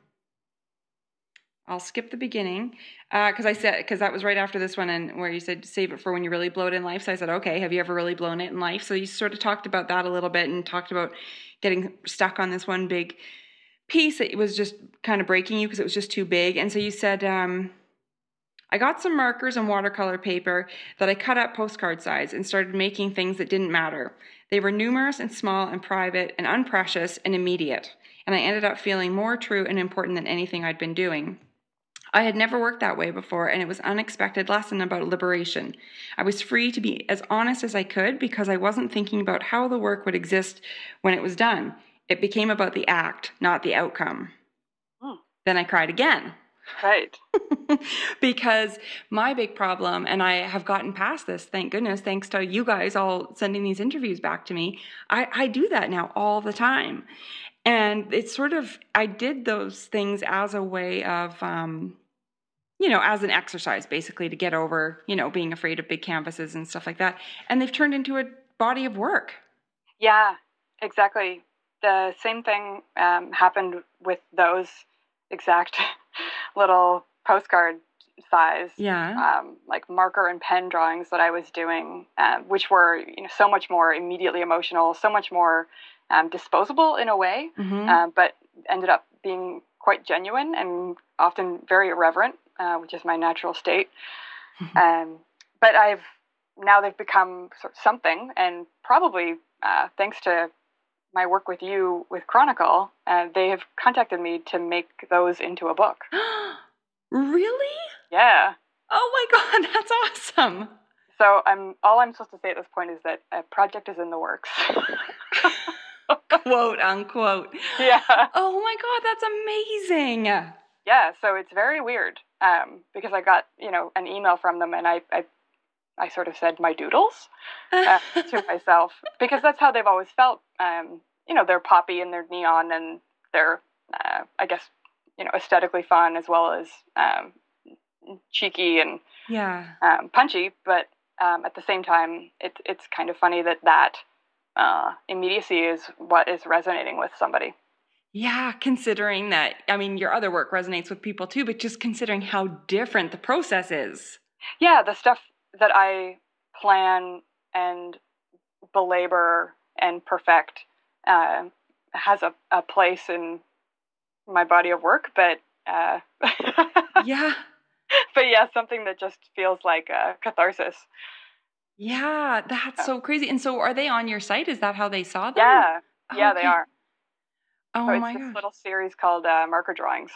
[SPEAKER 1] I'll skip the beginning because uh, I said, because that was right after this one, and where you said save it for when you really blow it in life. So I said, okay, have you ever really blown it in life? So you sort of talked about that a little bit, and talked about getting stuck on this one big piece that was just kind of breaking you because it was just too big. And so you said, um, I got some markers and watercolor paper that I cut up postcard size and started making things that didn't matter. They were numerous and small and private and unprecious and immediate. And I ended up feeling more true and important than anything I'd been doing. I had never worked that way before, and it was an unexpected lesson about liberation. I was free to be as honest as I could because I wasn't thinking about how the work would exist when it was done. It became about the act, not the outcome.
[SPEAKER 2] Hmm.
[SPEAKER 1] Then I cried again.
[SPEAKER 2] Right.
[SPEAKER 1] Because my big problem, and I have gotten past this, thank goodness, thanks to you guys all sending these interviews back to me, I, I do that now all the time. And it's sort of, I did those things as a way of, um, you know, as an exercise, basically, to get over, you know, being afraid of big canvases and stuff like that. And they've turned into a body of work.
[SPEAKER 2] Yeah, exactly. The same thing um, happened with those exact little postcard size,
[SPEAKER 1] Yeah.
[SPEAKER 2] um, like marker and pen drawings that I was doing, uh, which were, you know, so much more immediately emotional, so much more um, disposable in a way,
[SPEAKER 1] Mm-hmm.
[SPEAKER 2] uh, but ended up being quite genuine and often very irreverent, uh, which is my natural state. Um, but I've now they've become sort of something, and probably uh, thanks to my work with you with Chronicle, uh, they have contacted me to make those into a book.
[SPEAKER 1] Really?
[SPEAKER 2] Yeah.
[SPEAKER 1] Oh my God, that's awesome.
[SPEAKER 2] So I'm all I'm supposed to say at this point is that a project is in the works.
[SPEAKER 1] Quote unquote.
[SPEAKER 2] Yeah.
[SPEAKER 1] Oh my God, that's amazing.
[SPEAKER 2] Yeah. So it's very weird um, because I got you know an email from them, and I I, I sort of said my doodles uh, to myself because that's how they've always felt. Um, you know, they're poppy and they're neon and they're uh, I guess you know aesthetically fun as well as um, cheeky and
[SPEAKER 1] Yeah.
[SPEAKER 2] um, punchy, but um, at the same time, it, it's kind of funny that that uh, immediacy is what is resonating with somebody.
[SPEAKER 1] Yeah, considering that, I mean, your other work resonates with people too, but just considering how different the process is.
[SPEAKER 2] Yeah, the stuff that I plan and belabor and perfect uh, has a, a place in my body of work, but uh,
[SPEAKER 1] Yeah.
[SPEAKER 2] but yeah, something that just feels like a catharsis.
[SPEAKER 1] Yeah, that's
[SPEAKER 2] Yeah,
[SPEAKER 1] so crazy. And so are they on your site? Is that how they saw them?
[SPEAKER 2] yeah, yeah, they
[SPEAKER 1] Okay.
[SPEAKER 2] are. So
[SPEAKER 1] Oh
[SPEAKER 2] it's
[SPEAKER 1] my
[SPEAKER 2] this
[SPEAKER 1] gosh.
[SPEAKER 2] little series called uh, Marker Drawings.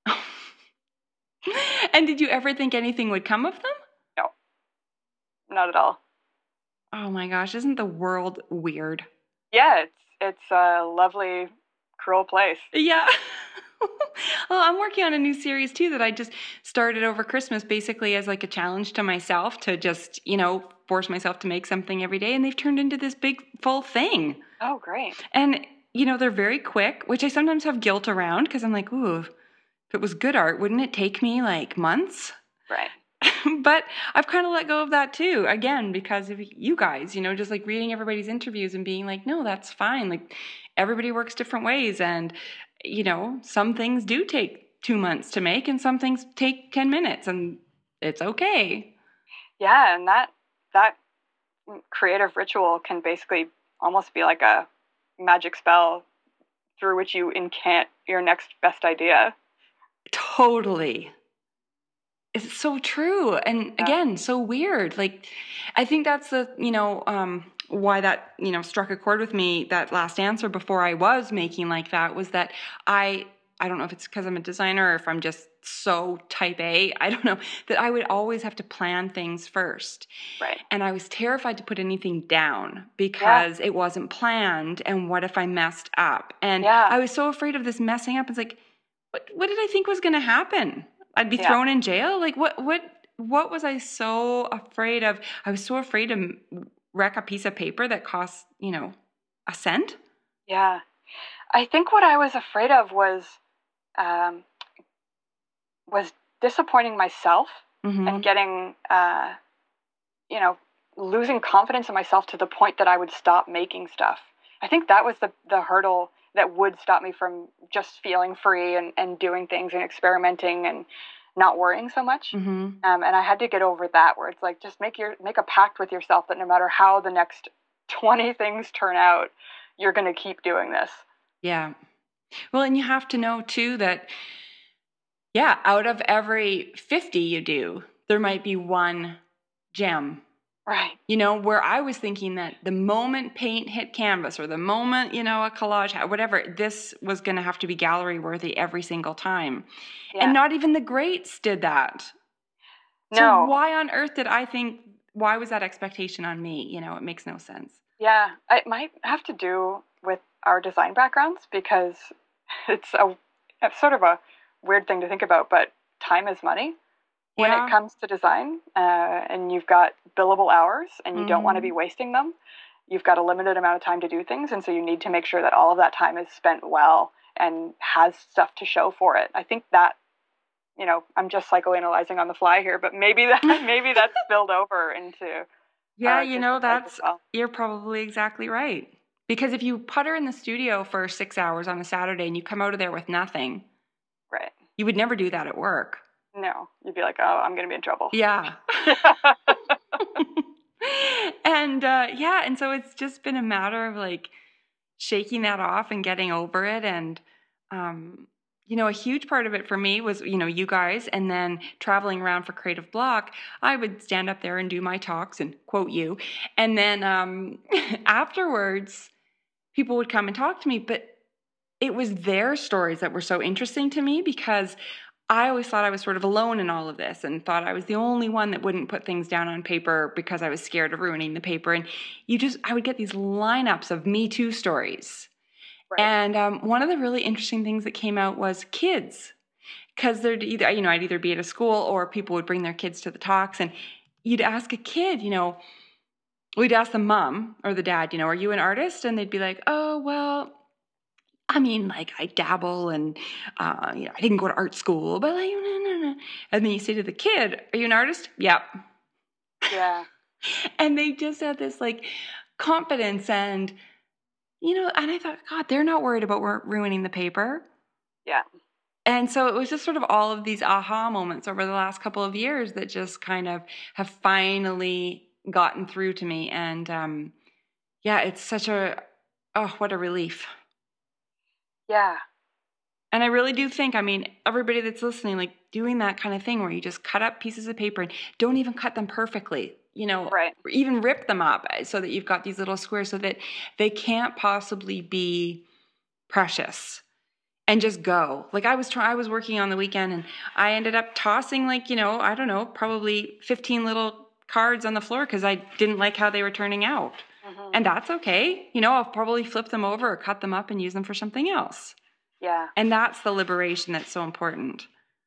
[SPEAKER 1] And did you ever think anything would come of them?
[SPEAKER 2] No, not at all.
[SPEAKER 1] Oh my gosh, isn't the world weird?
[SPEAKER 2] Yeah, it's it's a lovely, cruel place.
[SPEAKER 1] Yeah. Well, I'm working on a new series too that I just started over Christmas, basically as like a challenge to myself to just, you know, force myself to make something every day. And they've turned into this big full thing.
[SPEAKER 2] Oh, great.
[SPEAKER 1] And, you know, they're very quick, which I sometimes have guilt around because I'm like, ooh, if it was good art, wouldn't it take me like months?
[SPEAKER 2] Right.
[SPEAKER 1] But I've kind of let go of that too, again, because of you guys, you know, just like reading everybody's interviews and being like, no, that's fine. Like everybody works different ways. And, you know, some things do take two months to make and some things take ten minutes and it's okay.
[SPEAKER 2] Yeah, and that that creative ritual can basically almost be like a magic spell through which you incant your next best idea.
[SPEAKER 1] Totally. It's so true. And
[SPEAKER 2] Yeah.
[SPEAKER 1] again, so weird. Like, I think that's the, you know, um, why that, you know, struck a chord with me, that last answer before I was making like that was that I, I don't know if it's because I'm a designer or if I'm just so type A, I don't know, that I would always have to plan things first.
[SPEAKER 2] Right.
[SPEAKER 1] And I was terrified to put anything down because yeah. it wasn't planned. And what if I messed up? And
[SPEAKER 2] yeah.
[SPEAKER 1] I was so afraid of this messing up. It's like, what, what did I think was going to happen? I'd be
[SPEAKER 2] yeah.
[SPEAKER 1] thrown in jail? Like, what, what, what was I so afraid of? I was so afraid to wreck a piece of paper that costs, you know, a cent.
[SPEAKER 2] Yeah. I think what I was afraid of was, um, was disappointing myself mm-hmm. and getting, uh, you know, losing confidence in myself to the point that I would stop making stuff. I think that was the, the hurdle that would stop me from just feeling free and, and doing things and experimenting and not worrying so much.
[SPEAKER 1] Mm-hmm.
[SPEAKER 2] Um, and I had to get over that, where it's like, just make your make a pact with yourself that no matter how the next twenty things turn out, you're going to keep doing this.
[SPEAKER 1] Yeah. Well, and you have to know too that, yeah, out of every fifty you do, there might be one gem.
[SPEAKER 2] Right.
[SPEAKER 1] You know, where I was thinking that the moment paint hit canvas or the moment, you know, a collage, whatever, this was going to have to be gallery worthy every single time. Yeah. And not even the greats did that.
[SPEAKER 2] No.
[SPEAKER 1] So why on earth did I think, why was that expectation on me? You know, it makes no sense.
[SPEAKER 2] Yeah, it might have to do with our design backgrounds because it's a it's sort of a weird thing to think about, but time is money. When yeah. it comes to design, uh, and you've got billable hours and you mm-hmm. don't want to be wasting them, you've got a limited amount of time to do things, and so you need to make sure that all of that time is spent well and has stuff to show for it. I think that, you know, I'm just psychoanalyzing on the fly here, but maybe that maybe that's spilled over into
[SPEAKER 1] yeah, you know, that's well. You're probably exactly right. Because if you putter in the studio for six hours on a Saturday and you come out of there with nothing,
[SPEAKER 2] right,
[SPEAKER 1] you would never do that at work.
[SPEAKER 2] No, you'd be like, oh, I'm going to be in trouble.
[SPEAKER 1] Yeah. and uh, yeah, and so it's just been a matter of like shaking that off and getting over it. And, um, you know, a huge part of it for me was, you know, you guys, and then traveling around for Creative Block. I would stand up there and do my talks and quote you. And then um, afterwards, people would come and talk to me, but it was their stories that were so interesting to me, because I always thought I was sort of alone in all of this and thought I was the only one that wouldn't put things down on paper because I was scared of ruining the paper. And you just, I would get these lineups of Me Too stories. Right. And um, one of the really interesting things that came out was kids, because they're either, you know, I'd either be at a school or people would bring their kids to the talks, and you'd ask a kid, you know, we'd ask the mom or the dad, you know, are you an artist? And they'd be like, oh, well, I mean, like, I dabble and, uh, you know, I didn't go to art school, but like, no, no, no. And then you say to the kid, are you an artist? Yep.
[SPEAKER 2] Yeah.
[SPEAKER 1] And they just had this, like, confidence and, you know, and I thought, God, they're not worried about ruining the paper.
[SPEAKER 2] Yeah.
[SPEAKER 1] And so it was just sort of all of these aha moments over the last couple of years that just kind of have finally gotten through to me. And, um, yeah, it's such a, oh, what a relief.
[SPEAKER 2] Yeah.
[SPEAKER 1] And I really do think, I mean, everybody that's listening, like doing that kind of thing where you just cut up pieces of paper and don't even cut them perfectly, you know,
[SPEAKER 2] right.
[SPEAKER 1] or even rip them up so that you've got these little squares so that they can't possibly be precious. And just go. Like I was trying, I was working on the weekend and I ended up tossing like, you know, I don't know, probably fifteen little cards on the floor because I didn't like how they were turning out. Mm-hmm. And that's okay. You know, I'll probably flip them over or cut them up and use them for something else.
[SPEAKER 2] Yeah.
[SPEAKER 1] And that's the liberation that's so important.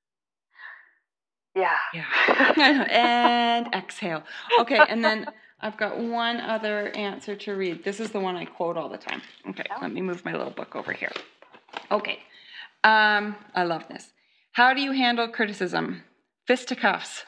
[SPEAKER 2] Yeah.
[SPEAKER 1] Yeah. And exhale. Okay. And then I've got one other answer to read. This is the one I quote all the time. Okay. Oh. Let me move my little book over here. Okay. Um, I love this. How do you handle criticism? Fisticuffs.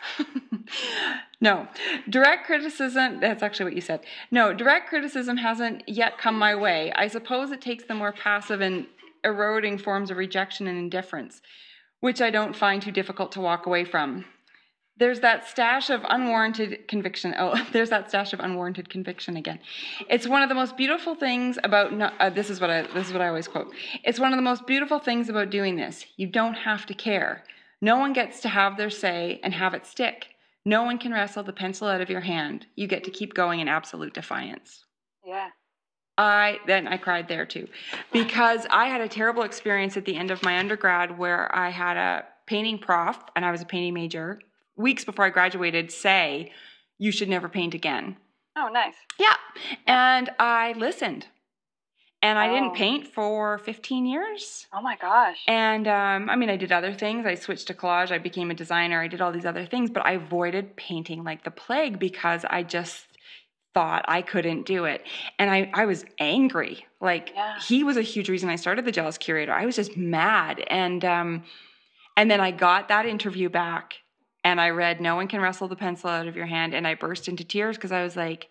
[SPEAKER 1] No. Direct criticism, that's actually what you said. No, direct criticism hasn't yet come my way. I suppose it takes the more passive and eroding forms of rejection and indifference, which I don't find too difficult to walk away from. There's that stash of unwarranted conviction. Oh, there's that stash of unwarranted conviction again. It's one of the most beautiful things about, no, uh, this is what I, this is what I always quote. It's one of the most beautiful things about doing this. You don't have to care. No one gets to have their say and have it stick. No one can wrestle the pencil out of your hand. You get to keep going in absolute defiance.
[SPEAKER 2] Yeah.
[SPEAKER 1] I, then I cried there too, because I had a terrible experience at the end of my undergrad where I had a painting prof, and I was a painting major, weeks before I graduated, say, you should never paint again.
[SPEAKER 2] Oh, nice.
[SPEAKER 1] Yeah. And I listened. And I
[SPEAKER 2] oh.
[SPEAKER 1] didn't paint for fifteen years.
[SPEAKER 2] Oh, my gosh.
[SPEAKER 1] And, um, I mean, I did other things. I switched to collage. I became a designer. I did all these other things. But I avoided painting like the plague because I just thought I couldn't do it. And I, I was angry. Like, yeah. He was a huge reason I started the Jealous Curator. I was just mad. And, um, and then I got that interview back. And I read, no one can wrestle the pencil out of your hand. And I burst into tears because I was like,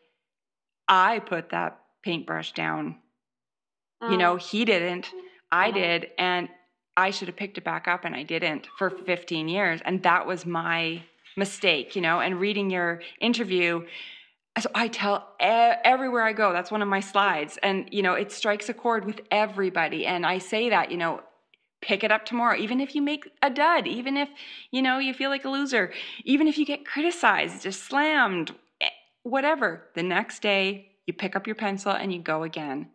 [SPEAKER 1] I put that paintbrush down. Mm. You know, he didn't. I mm-hmm. did. And I should have picked it back up, and I didn't for fifteen years. And that was my mistake, you know. And reading your interview, so I tell e- everywhere I go, that's one of my slides. And, you know, it strikes a chord with everybody. And I say that, you know, pick it up tomorrow, even if you make a dud, even if, you know, you feel like a loser, even if you get criticized, just slammed, whatever. The next day, you pick up your pencil and you go again.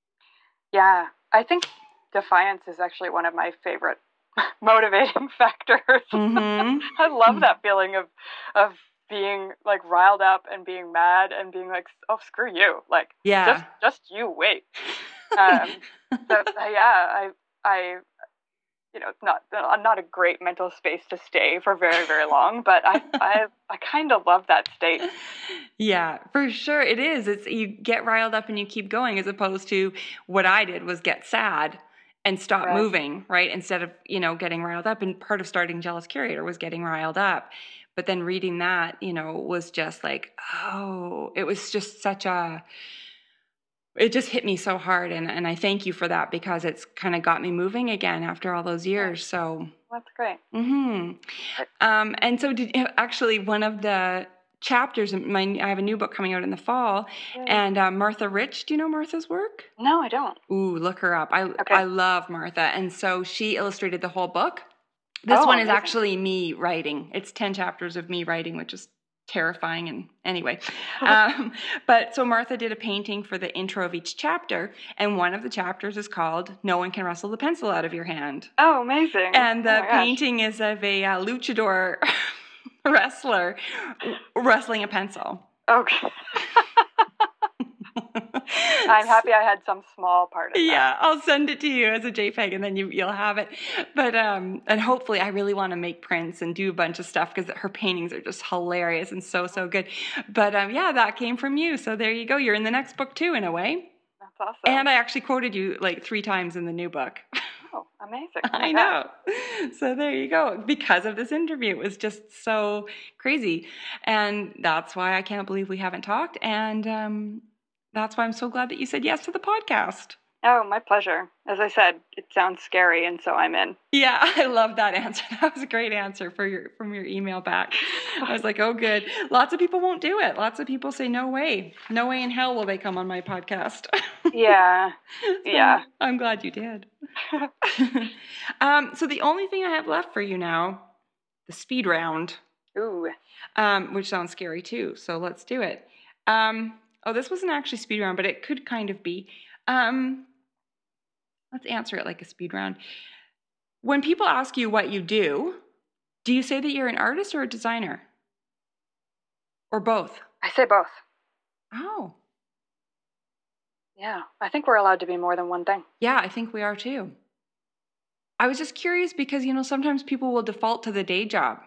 [SPEAKER 2] Yeah, I think defiance is actually one of my favorite motivating factors. Mm-hmm. I love that feeling of of being like riled up and being mad and being like, oh, screw you. Like,
[SPEAKER 1] yeah.
[SPEAKER 2] just, just you wait. Um, so, yeah, I, I, you know, it's not uh, not a great mental space to stay for very, very long, but I I I kind of love that state.
[SPEAKER 1] Yeah, for sure it is. It's you get riled up and you keep going, as opposed to what I did was get sad and stop
[SPEAKER 2] Right.
[SPEAKER 1] moving, right? Instead of, you know, getting riled up. And part of starting Jealous Curator was getting riled up. But then reading that, you know, was just like, oh, it was just such a it just hit me so hard, and, and I thank you for that, because it's kind of got me moving again after all those years. So
[SPEAKER 2] That's great.
[SPEAKER 1] mm-hmm. um, and so did actually one of the chapters in my I have a new book coming out in the fall,
[SPEAKER 2] Yay.
[SPEAKER 1] and uh, Martha Rich. Do you know Martha's work?
[SPEAKER 2] No, I don't.
[SPEAKER 1] Ooh, look her up. I
[SPEAKER 2] Okay.
[SPEAKER 1] I love Martha, and so she illustrated the whole book. This
[SPEAKER 2] Oh,
[SPEAKER 1] one is
[SPEAKER 2] amazing.
[SPEAKER 1] actually me writing. It's ten chapters of me writing, which is terrifying. And anyway, um, but so Martha did a painting for the intro of each chapter, and one of the chapters is called "No One Can Wrestle the Pencil Out of Your Hand."
[SPEAKER 2] Oh, amazing!
[SPEAKER 1] And the
[SPEAKER 2] oh my gosh.
[SPEAKER 1] painting is of a uh, luchador wrestler wrestling a pencil.
[SPEAKER 2] Okay. I'm happy I had some small part of that.
[SPEAKER 1] Yeah, I'll send it to you as a JPEG, and then you, you'll have it. But um, and hopefully, I really want to make prints and do a bunch of stuff, because her paintings are just hilarious and so so good. But um, yeah, that came from you. So there you go. You're in the next book too, in a way.
[SPEAKER 2] That's awesome.
[SPEAKER 1] And I actually quoted you like three times in the new book.
[SPEAKER 2] Oh, amazing! Oh
[SPEAKER 1] I know. So there you go. Because of this interview, it was just so crazy, and that's why I can't believe we haven't talked. And um, that's why I'm so glad that you said yes to the podcast.
[SPEAKER 2] Oh, my pleasure. As I said, it sounds scary, and so I'm in.
[SPEAKER 1] Yeah, I love that answer. That was a great answer for your from your email back. I was like, oh, good. Lots of people won't do it. Lots of people say, no way. No way in hell will they come on my podcast.
[SPEAKER 2] Yeah.
[SPEAKER 1] So
[SPEAKER 2] Yeah.
[SPEAKER 1] I'm glad you did. um, so the only thing I have left for you now, the speed round.
[SPEAKER 2] Ooh.
[SPEAKER 1] Um, which sounds scary too. So let's do it. Um, oh, this wasn't actually speed round, but it could kind of be. Um, let's answer it like a speed round. When people ask you what you do, do you say that you're an artist or a designer? Or both?
[SPEAKER 2] I say both.
[SPEAKER 1] Oh.
[SPEAKER 2] Yeah. I think we're allowed to be more than one thing.
[SPEAKER 1] Yeah, I think we are too. I was just curious because, you know, sometimes people will default to the day job.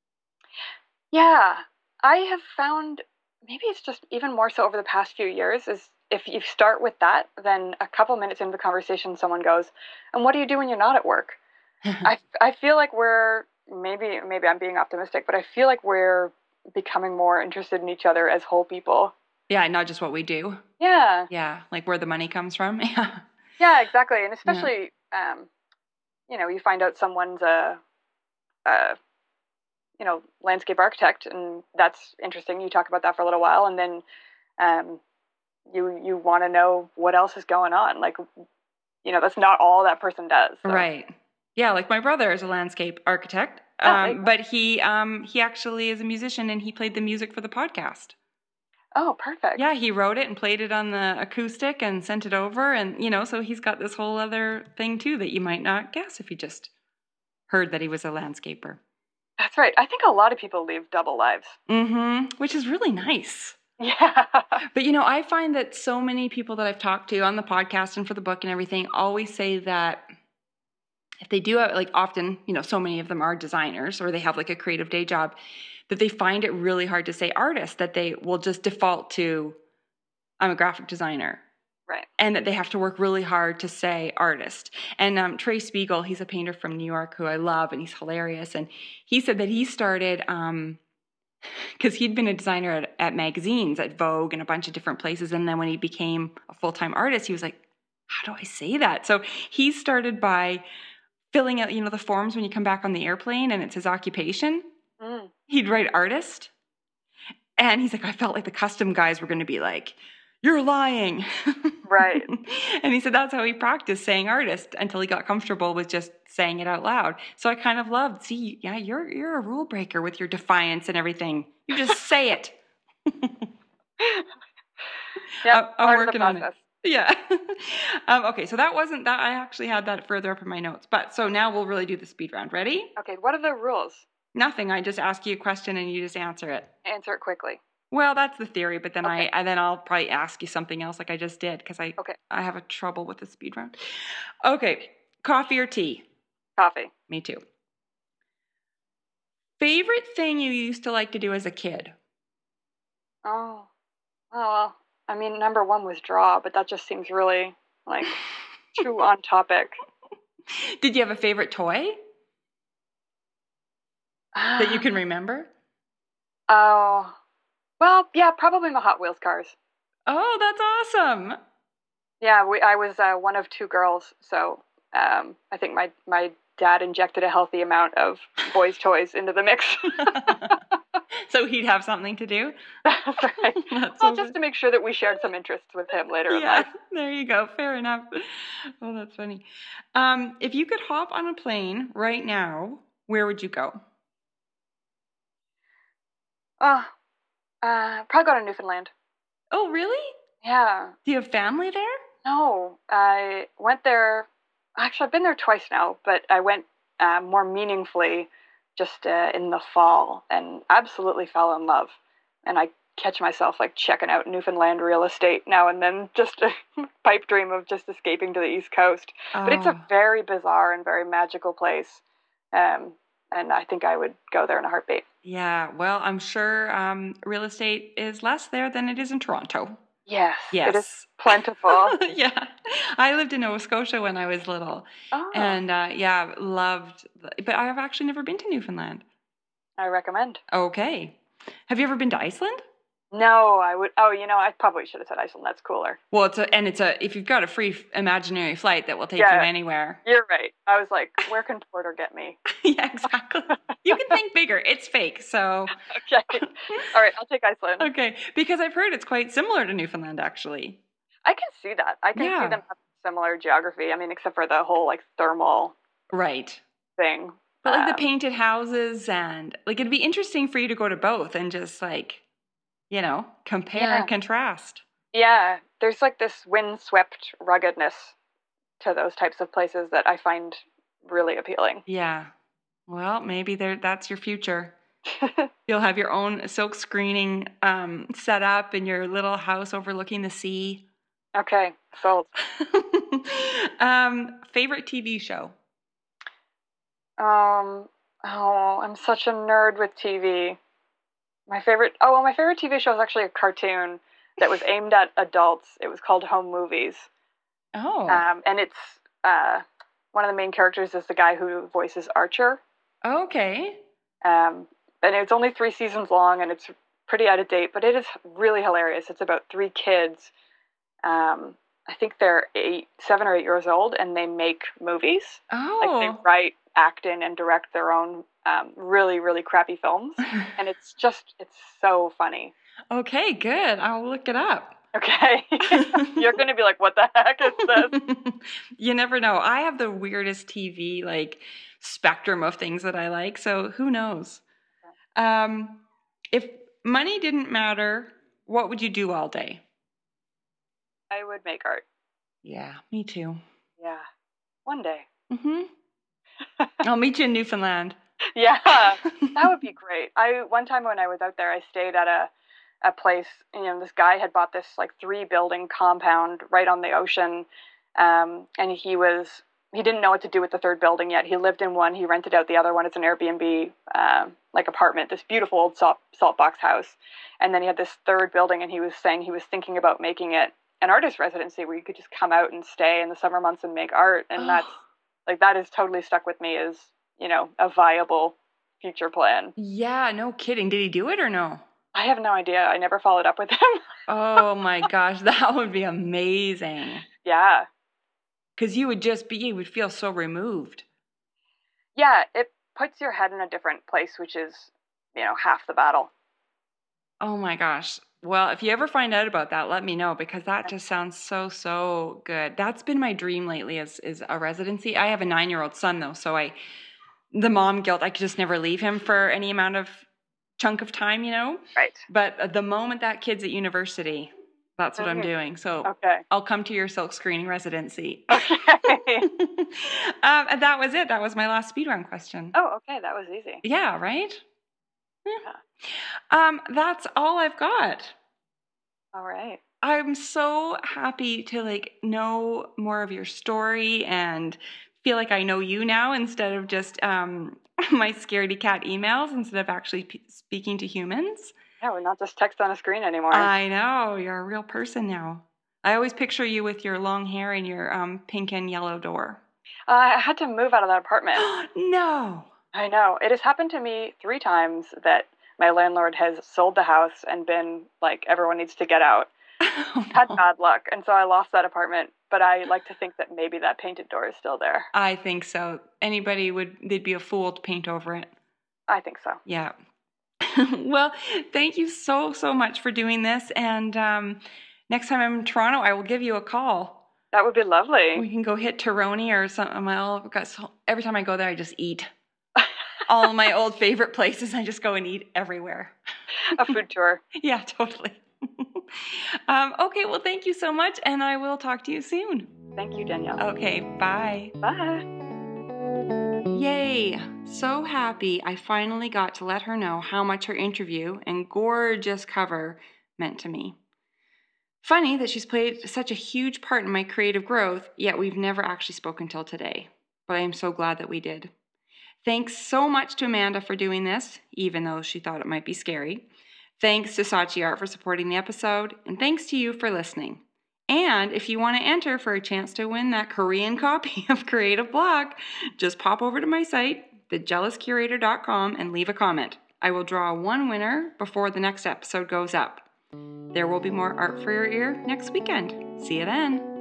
[SPEAKER 2] Yeah. I have found, maybe it's just even more so over the past few years, is if you start with that, then a couple minutes into the conversation, someone goes, and what do you do when you're not at work? I, I feel like we're, maybe maybe I'm being optimistic, but I feel like we're becoming more interested in each other as whole people.
[SPEAKER 1] Yeah, not just what we do.
[SPEAKER 2] Yeah.
[SPEAKER 1] Yeah, like where the money comes from. Yeah.
[SPEAKER 2] Yeah, exactly. And especially, yeah. um, you know, you find out someone's a, a, you know, landscape architect, and that's interesting. You talk about that for a little while, and then um, you you want to know what else is going on. Like, you know, that's not all that person does. So.
[SPEAKER 1] Right. Yeah, like my brother is a landscape architect,
[SPEAKER 2] Oh,
[SPEAKER 1] um, but he um, he actually is a musician, and he played the music for the podcast.
[SPEAKER 2] Oh, perfect.
[SPEAKER 1] Yeah, he wrote it and played it on the acoustic and sent it over, and you know, so he's got this whole other thing too that you might not guess if you just heard that he was a landscaper.
[SPEAKER 2] That's right. I think a lot of people leave double lives.
[SPEAKER 1] Mm-hmm. Which is really nice.
[SPEAKER 2] Yeah.
[SPEAKER 1] But you know, I find that so many people that I've talked to on the podcast and for the book and everything always say that if they do have, like often, you know, so many of them are designers or they have like a creative day job, that they find it really hard to say artist, that they will just default to, I'm a graphic designer.
[SPEAKER 2] Right.
[SPEAKER 1] And that they have to work really hard to say artist. And um, Trey Spiegel, he's a painter from New York who I love, and he's hilarious. And he said that he started, um, because he'd been a designer at, at magazines, at Vogue and a bunch of different places. And then when he became a full-time artist, he was like, how do I say that? So he started by filling out, you know, the forms when you come back on the airplane and it's his occupation.
[SPEAKER 2] Mm.
[SPEAKER 1] He'd write artist. And he's like, I felt like the custom guys were going to be like, you're lying.
[SPEAKER 2] Right.
[SPEAKER 1] And he said that's how he practiced saying artist until he got comfortable with just saying it out loud. So I kind of loved, see, yeah, you're you're a rule breaker with your defiance and everything. You just say it.
[SPEAKER 2] Yeah,
[SPEAKER 1] I'm
[SPEAKER 2] part
[SPEAKER 1] working
[SPEAKER 2] of
[SPEAKER 1] on
[SPEAKER 2] the
[SPEAKER 1] it.
[SPEAKER 2] process.
[SPEAKER 1] Yeah. um, okay, so that wasn't that. I actually had that further up in my notes. But so now we'll really do the speed round. Ready?
[SPEAKER 2] Okay, what are the rules?
[SPEAKER 1] Nothing. I just ask you a question and you just answer it.
[SPEAKER 2] Answer it quickly.
[SPEAKER 1] Well, that's the theory, but then
[SPEAKER 2] Okay.
[SPEAKER 1] I and then I'll probably ask you something else like I just did because I
[SPEAKER 2] Okay.
[SPEAKER 1] I have a trouble with the speed round. Okay, coffee or tea?
[SPEAKER 2] Coffee.
[SPEAKER 1] Me too. Favorite thing you used to like to do as a kid?
[SPEAKER 2] Oh, oh well. I mean, number one was draw, but that just seems really like too on topic.
[SPEAKER 1] Did you have a favorite toy that you can remember?
[SPEAKER 2] Oh, well, yeah, probably my Hot Wheels cars.
[SPEAKER 1] Oh, that's awesome.
[SPEAKER 2] Yeah, we, I was uh, one of two girls, so um, I think my, my dad injected a healthy amount of boys' toys into the mix.
[SPEAKER 1] So he'd have something to do?
[SPEAKER 2] That's right.
[SPEAKER 1] That's
[SPEAKER 2] Well,
[SPEAKER 1] so
[SPEAKER 2] just to make sure that we shared some interests with him later in
[SPEAKER 1] yeah,
[SPEAKER 2] life.
[SPEAKER 1] there you go. Fair enough. Oh, that's funny. Um, if you could hop on a plane right now, where would you go?
[SPEAKER 2] Oh, uh, probably go to Newfoundland.
[SPEAKER 1] Oh, really?
[SPEAKER 2] Yeah.
[SPEAKER 1] Do you have family there?
[SPEAKER 2] No, I went there. Actually, I've been there twice now, but I went uh, more meaningfully just uh, in the fall and absolutely fell in love. And I catch myself like checking out Newfoundland real estate now and then, just a pipe dream of just escaping to the East Coast. But it's a
[SPEAKER 1] Oh,
[SPEAKER 2] very bizarre and very magical place. Um, and I think I would go there in a heartbeat.
[SPEAKER 1] yeah. Well, I'm sure um, real estate is less there than it is in Toronto.
[SPEAKER 2] Yes, it is
[SPEAKER 1] Yes.
[SPEAKER 2] plentiful.
[SPEAKER 1] Yeah. I lived in Nova Scotia when I was little.
[SPEAKER 2] Oh,
[SPEAKER 1] And uh, yeah, loved, but I have actually never been to Newfoundland.
[SPEAKER 2] I recommend.
[SPEAKER 1] Okay. Have you ever been to Iceland?
[SPEAKER 2] No, I would. Oh, you know, I probably should have said Iceland. That's cooler.
[SPEAKER 1] Well, it's a, and it's a, if you've got a free f- imaginary flight that will take you
[SPEAKER 2] Yeah,
[SPEAKER 1] anywhere.
[SPEAKER 2] you're right. I was like, where can Porter get me?
[SPEAKER 1] Yeah, exactly. You can think bigger. It's fake. So,
[SPEAKER 2] Okay. All right, I'll take Iceland.
[SPEAKER 1] okay. Because I've heard it's quite similar to Newfoundland, actually.
[SPEAKER 2] I can see that. I can see
[SPEAKER 1] Yeah.
[SPEAKER 2] them have similar geography. I mean, except for the whole like thermal
[SPEAKER 1] Right.
[SPEAKER 2] thing.
[SPEAKER 1] But like the
[SPEAKER 2] Um,
[SPEAKER 1] painted houses and like it'd be interesting for you to go to both and just like, you know, compare
[SPEAKER 2] yeah,
[SPEAKER 1] and contrast.
[SPEAKER 2] yeah. There's like this windswept ruggedness to those types of places that I find really appealing.
[SPEAKER 1] Yeah. Well, maybe there that's your future. You'll have your own silk screening um, set up in your little house overlooking the sea.
[SPEAKER 2] Okay, sold.
[SPEAKER 1] um, favorite T V show?
[SPEAKER 2] Um, oh, I'm such a nerd with T V. My favorite, oh, well, my favorite T V show is actually a cartoon that was aimed at adults. It was called Home Movies.
[SPEAKER 1] Oh,
[SPEAKER 2] Um, and it's, uh, one of the main characters is the guy who voices Archer.
[SPEAKER 1] okay.
[SPEAKER 2] Um, and it's only three seasons long and it's pretty out of date, but it is really hilarious. It's about three kids. Um, I think they're eight, seven or eight years old, and they make movies. Like they
[SPEAKER 1] Oh.
[SPEAKER 2] write, act in, and direct their own um, really, really crappy films. And it's just, it's so funny.
[SPEAKER 1] Okay, good. I'll look it up.
[SPEAKER 2] Okay. You're going to be like, what the heck is this?
[SPEAKER 1] You never know. I have the weirdest T V like spectrum of things that I like, so who knows? Um, if money didn't matter, what would you do all day?
[SPEAKER 2] I would make art.
[SPEAKER 1] Yeah, me too.
[SPEAKER 2] Yeah. One day.
[SPEAKER 1] Mhm. I'll meet you in Newfoundland.
[SPEAKER 2] Yeah, that would be great. I one time when I was out there, I stayed at a a place. You know, this guy had bought this like three building compound right on the ocean, um, and he was he didn't know what to do with the third building yet. He lived in one. He rented out the other one as an Airbnb um, like apartment. This beautiful old salt salt box house, and then he had this third building, and he was saying he was thinking about making it an artist residency where you could just come out and stay in the summer months and make art, and that's like that has totally stuck with me as you know a viable future plan.
[SPEAKER 1] Yeah, no kidding. Did he do it or no?
[SPEAKER 2] I have no idea. I never followed up with him.
[SPEAKER 1] Oh my gosh, that would be amazing.
[SPEAKER 2] Yeah.
[SPEAKER 1] Because you would just be, you would feel so removed.
[SPEAKER 2] Yeah, it puts your head in a different place, which is, you know, half the battle.
[SPEAKER 1] Oh my gosh. Well, if you ever find out about that, let me know because that just sounds so, so good. That's been my dream lately is, is a residency. I have a nine-year-old son though, so I, the mom guilt, I could just never leave him for any amount of chunk of time, you know?
[SPEAKER 2] Right.
[SPEAKER 1] But the moment that kid's at university, that's what
[SPEAKER 2] Mhm.
[SPEAKER 1] I'm doing. So
[SPEAKER 2] Okay.
[SPEAKER 1] I'll come to your silk screening residency.
[SPEAKER 2] Okay.
[SPEAKER 1] um, and that was it. That was my last speed round question.
[SPEAKER 2] Oh, okay. That was easy.
[SPEAKER 1] Yeah, right?
[SPEAKER 2] Yeah.
[SPEAKER 1] Um, that's all I've got.
[SPEAKER 2] All right.
[SPEAKER 1] I'm so happy to like know more of your story and feel like I know you now instead of just um, my scaredy cat emails instead of actually p- speaking to humans.
[SPEAKER 2] Yeah, we're not just text on a screen anymore.
[SPEAKER 1] I know. You're a real person now. I always picture you with your long hair and your um, pink and yellow door.
[SPEAKER 2] Uh, I had to move out of that apartment.
[SPEAKER 1] No.
[SPEAKER 2] I know. It has happened to me three times that my landlord has sold the house and been like, everyone needs to get out.
[SPEAKER 1] Oh,
[SPEAKER 2] Had
[SPEAKER 1] no.
[SPEAKER 2] bad luck, and so I lost that apartment. But I like to think that maybe that painted door is still there.
[SPEAKER 1] I think so. Anybody would, they'd be a fool to paint over it.
[SPEAKER 2] I think so.
[SPEAKER 1] Yeah. Well, thank you so, so much for doing this. And um, next time I'm in Toronto, I will give you a call.
[SPEAKER 2] That would be lovely.
[SPEAKER 1] We can go hit Taroni or something. Well, I've got so, every time I go there, I just eat. All my old favorite places, I just go and eat everywhere.
[SPEAKER 2] A food tour.
[SPEAKER 1] Yeah, totally. um, okay, well, thank you so much, and I will talk to you soon.
[SPEAKER 2] Thank you, Danielle.
[SPEAKER 1] Okay, bye.
[SPEAKER 2] Bye.
[SPEAKER 1] Yay! So happy I finally got to let her know how much her interview and gorgeous cover meant to me. Funny that she's played such a huge part in my creative growth, yet we've never actually spoken till today. But I am so glad that we did. Thanks so much to Amanda for doing this, even though she thought it might be scary. Thanks to Saatchi Art for supporting the episode, and thanks to you for listening. And if you want to enter for a chance to win that Korean copy of Creative Block, just pop over to my site, the jealous curator dot com, and leave a comment. I will draw one winner before the next episode goes up. There will be more Art for Your Ear next weekend. See you then.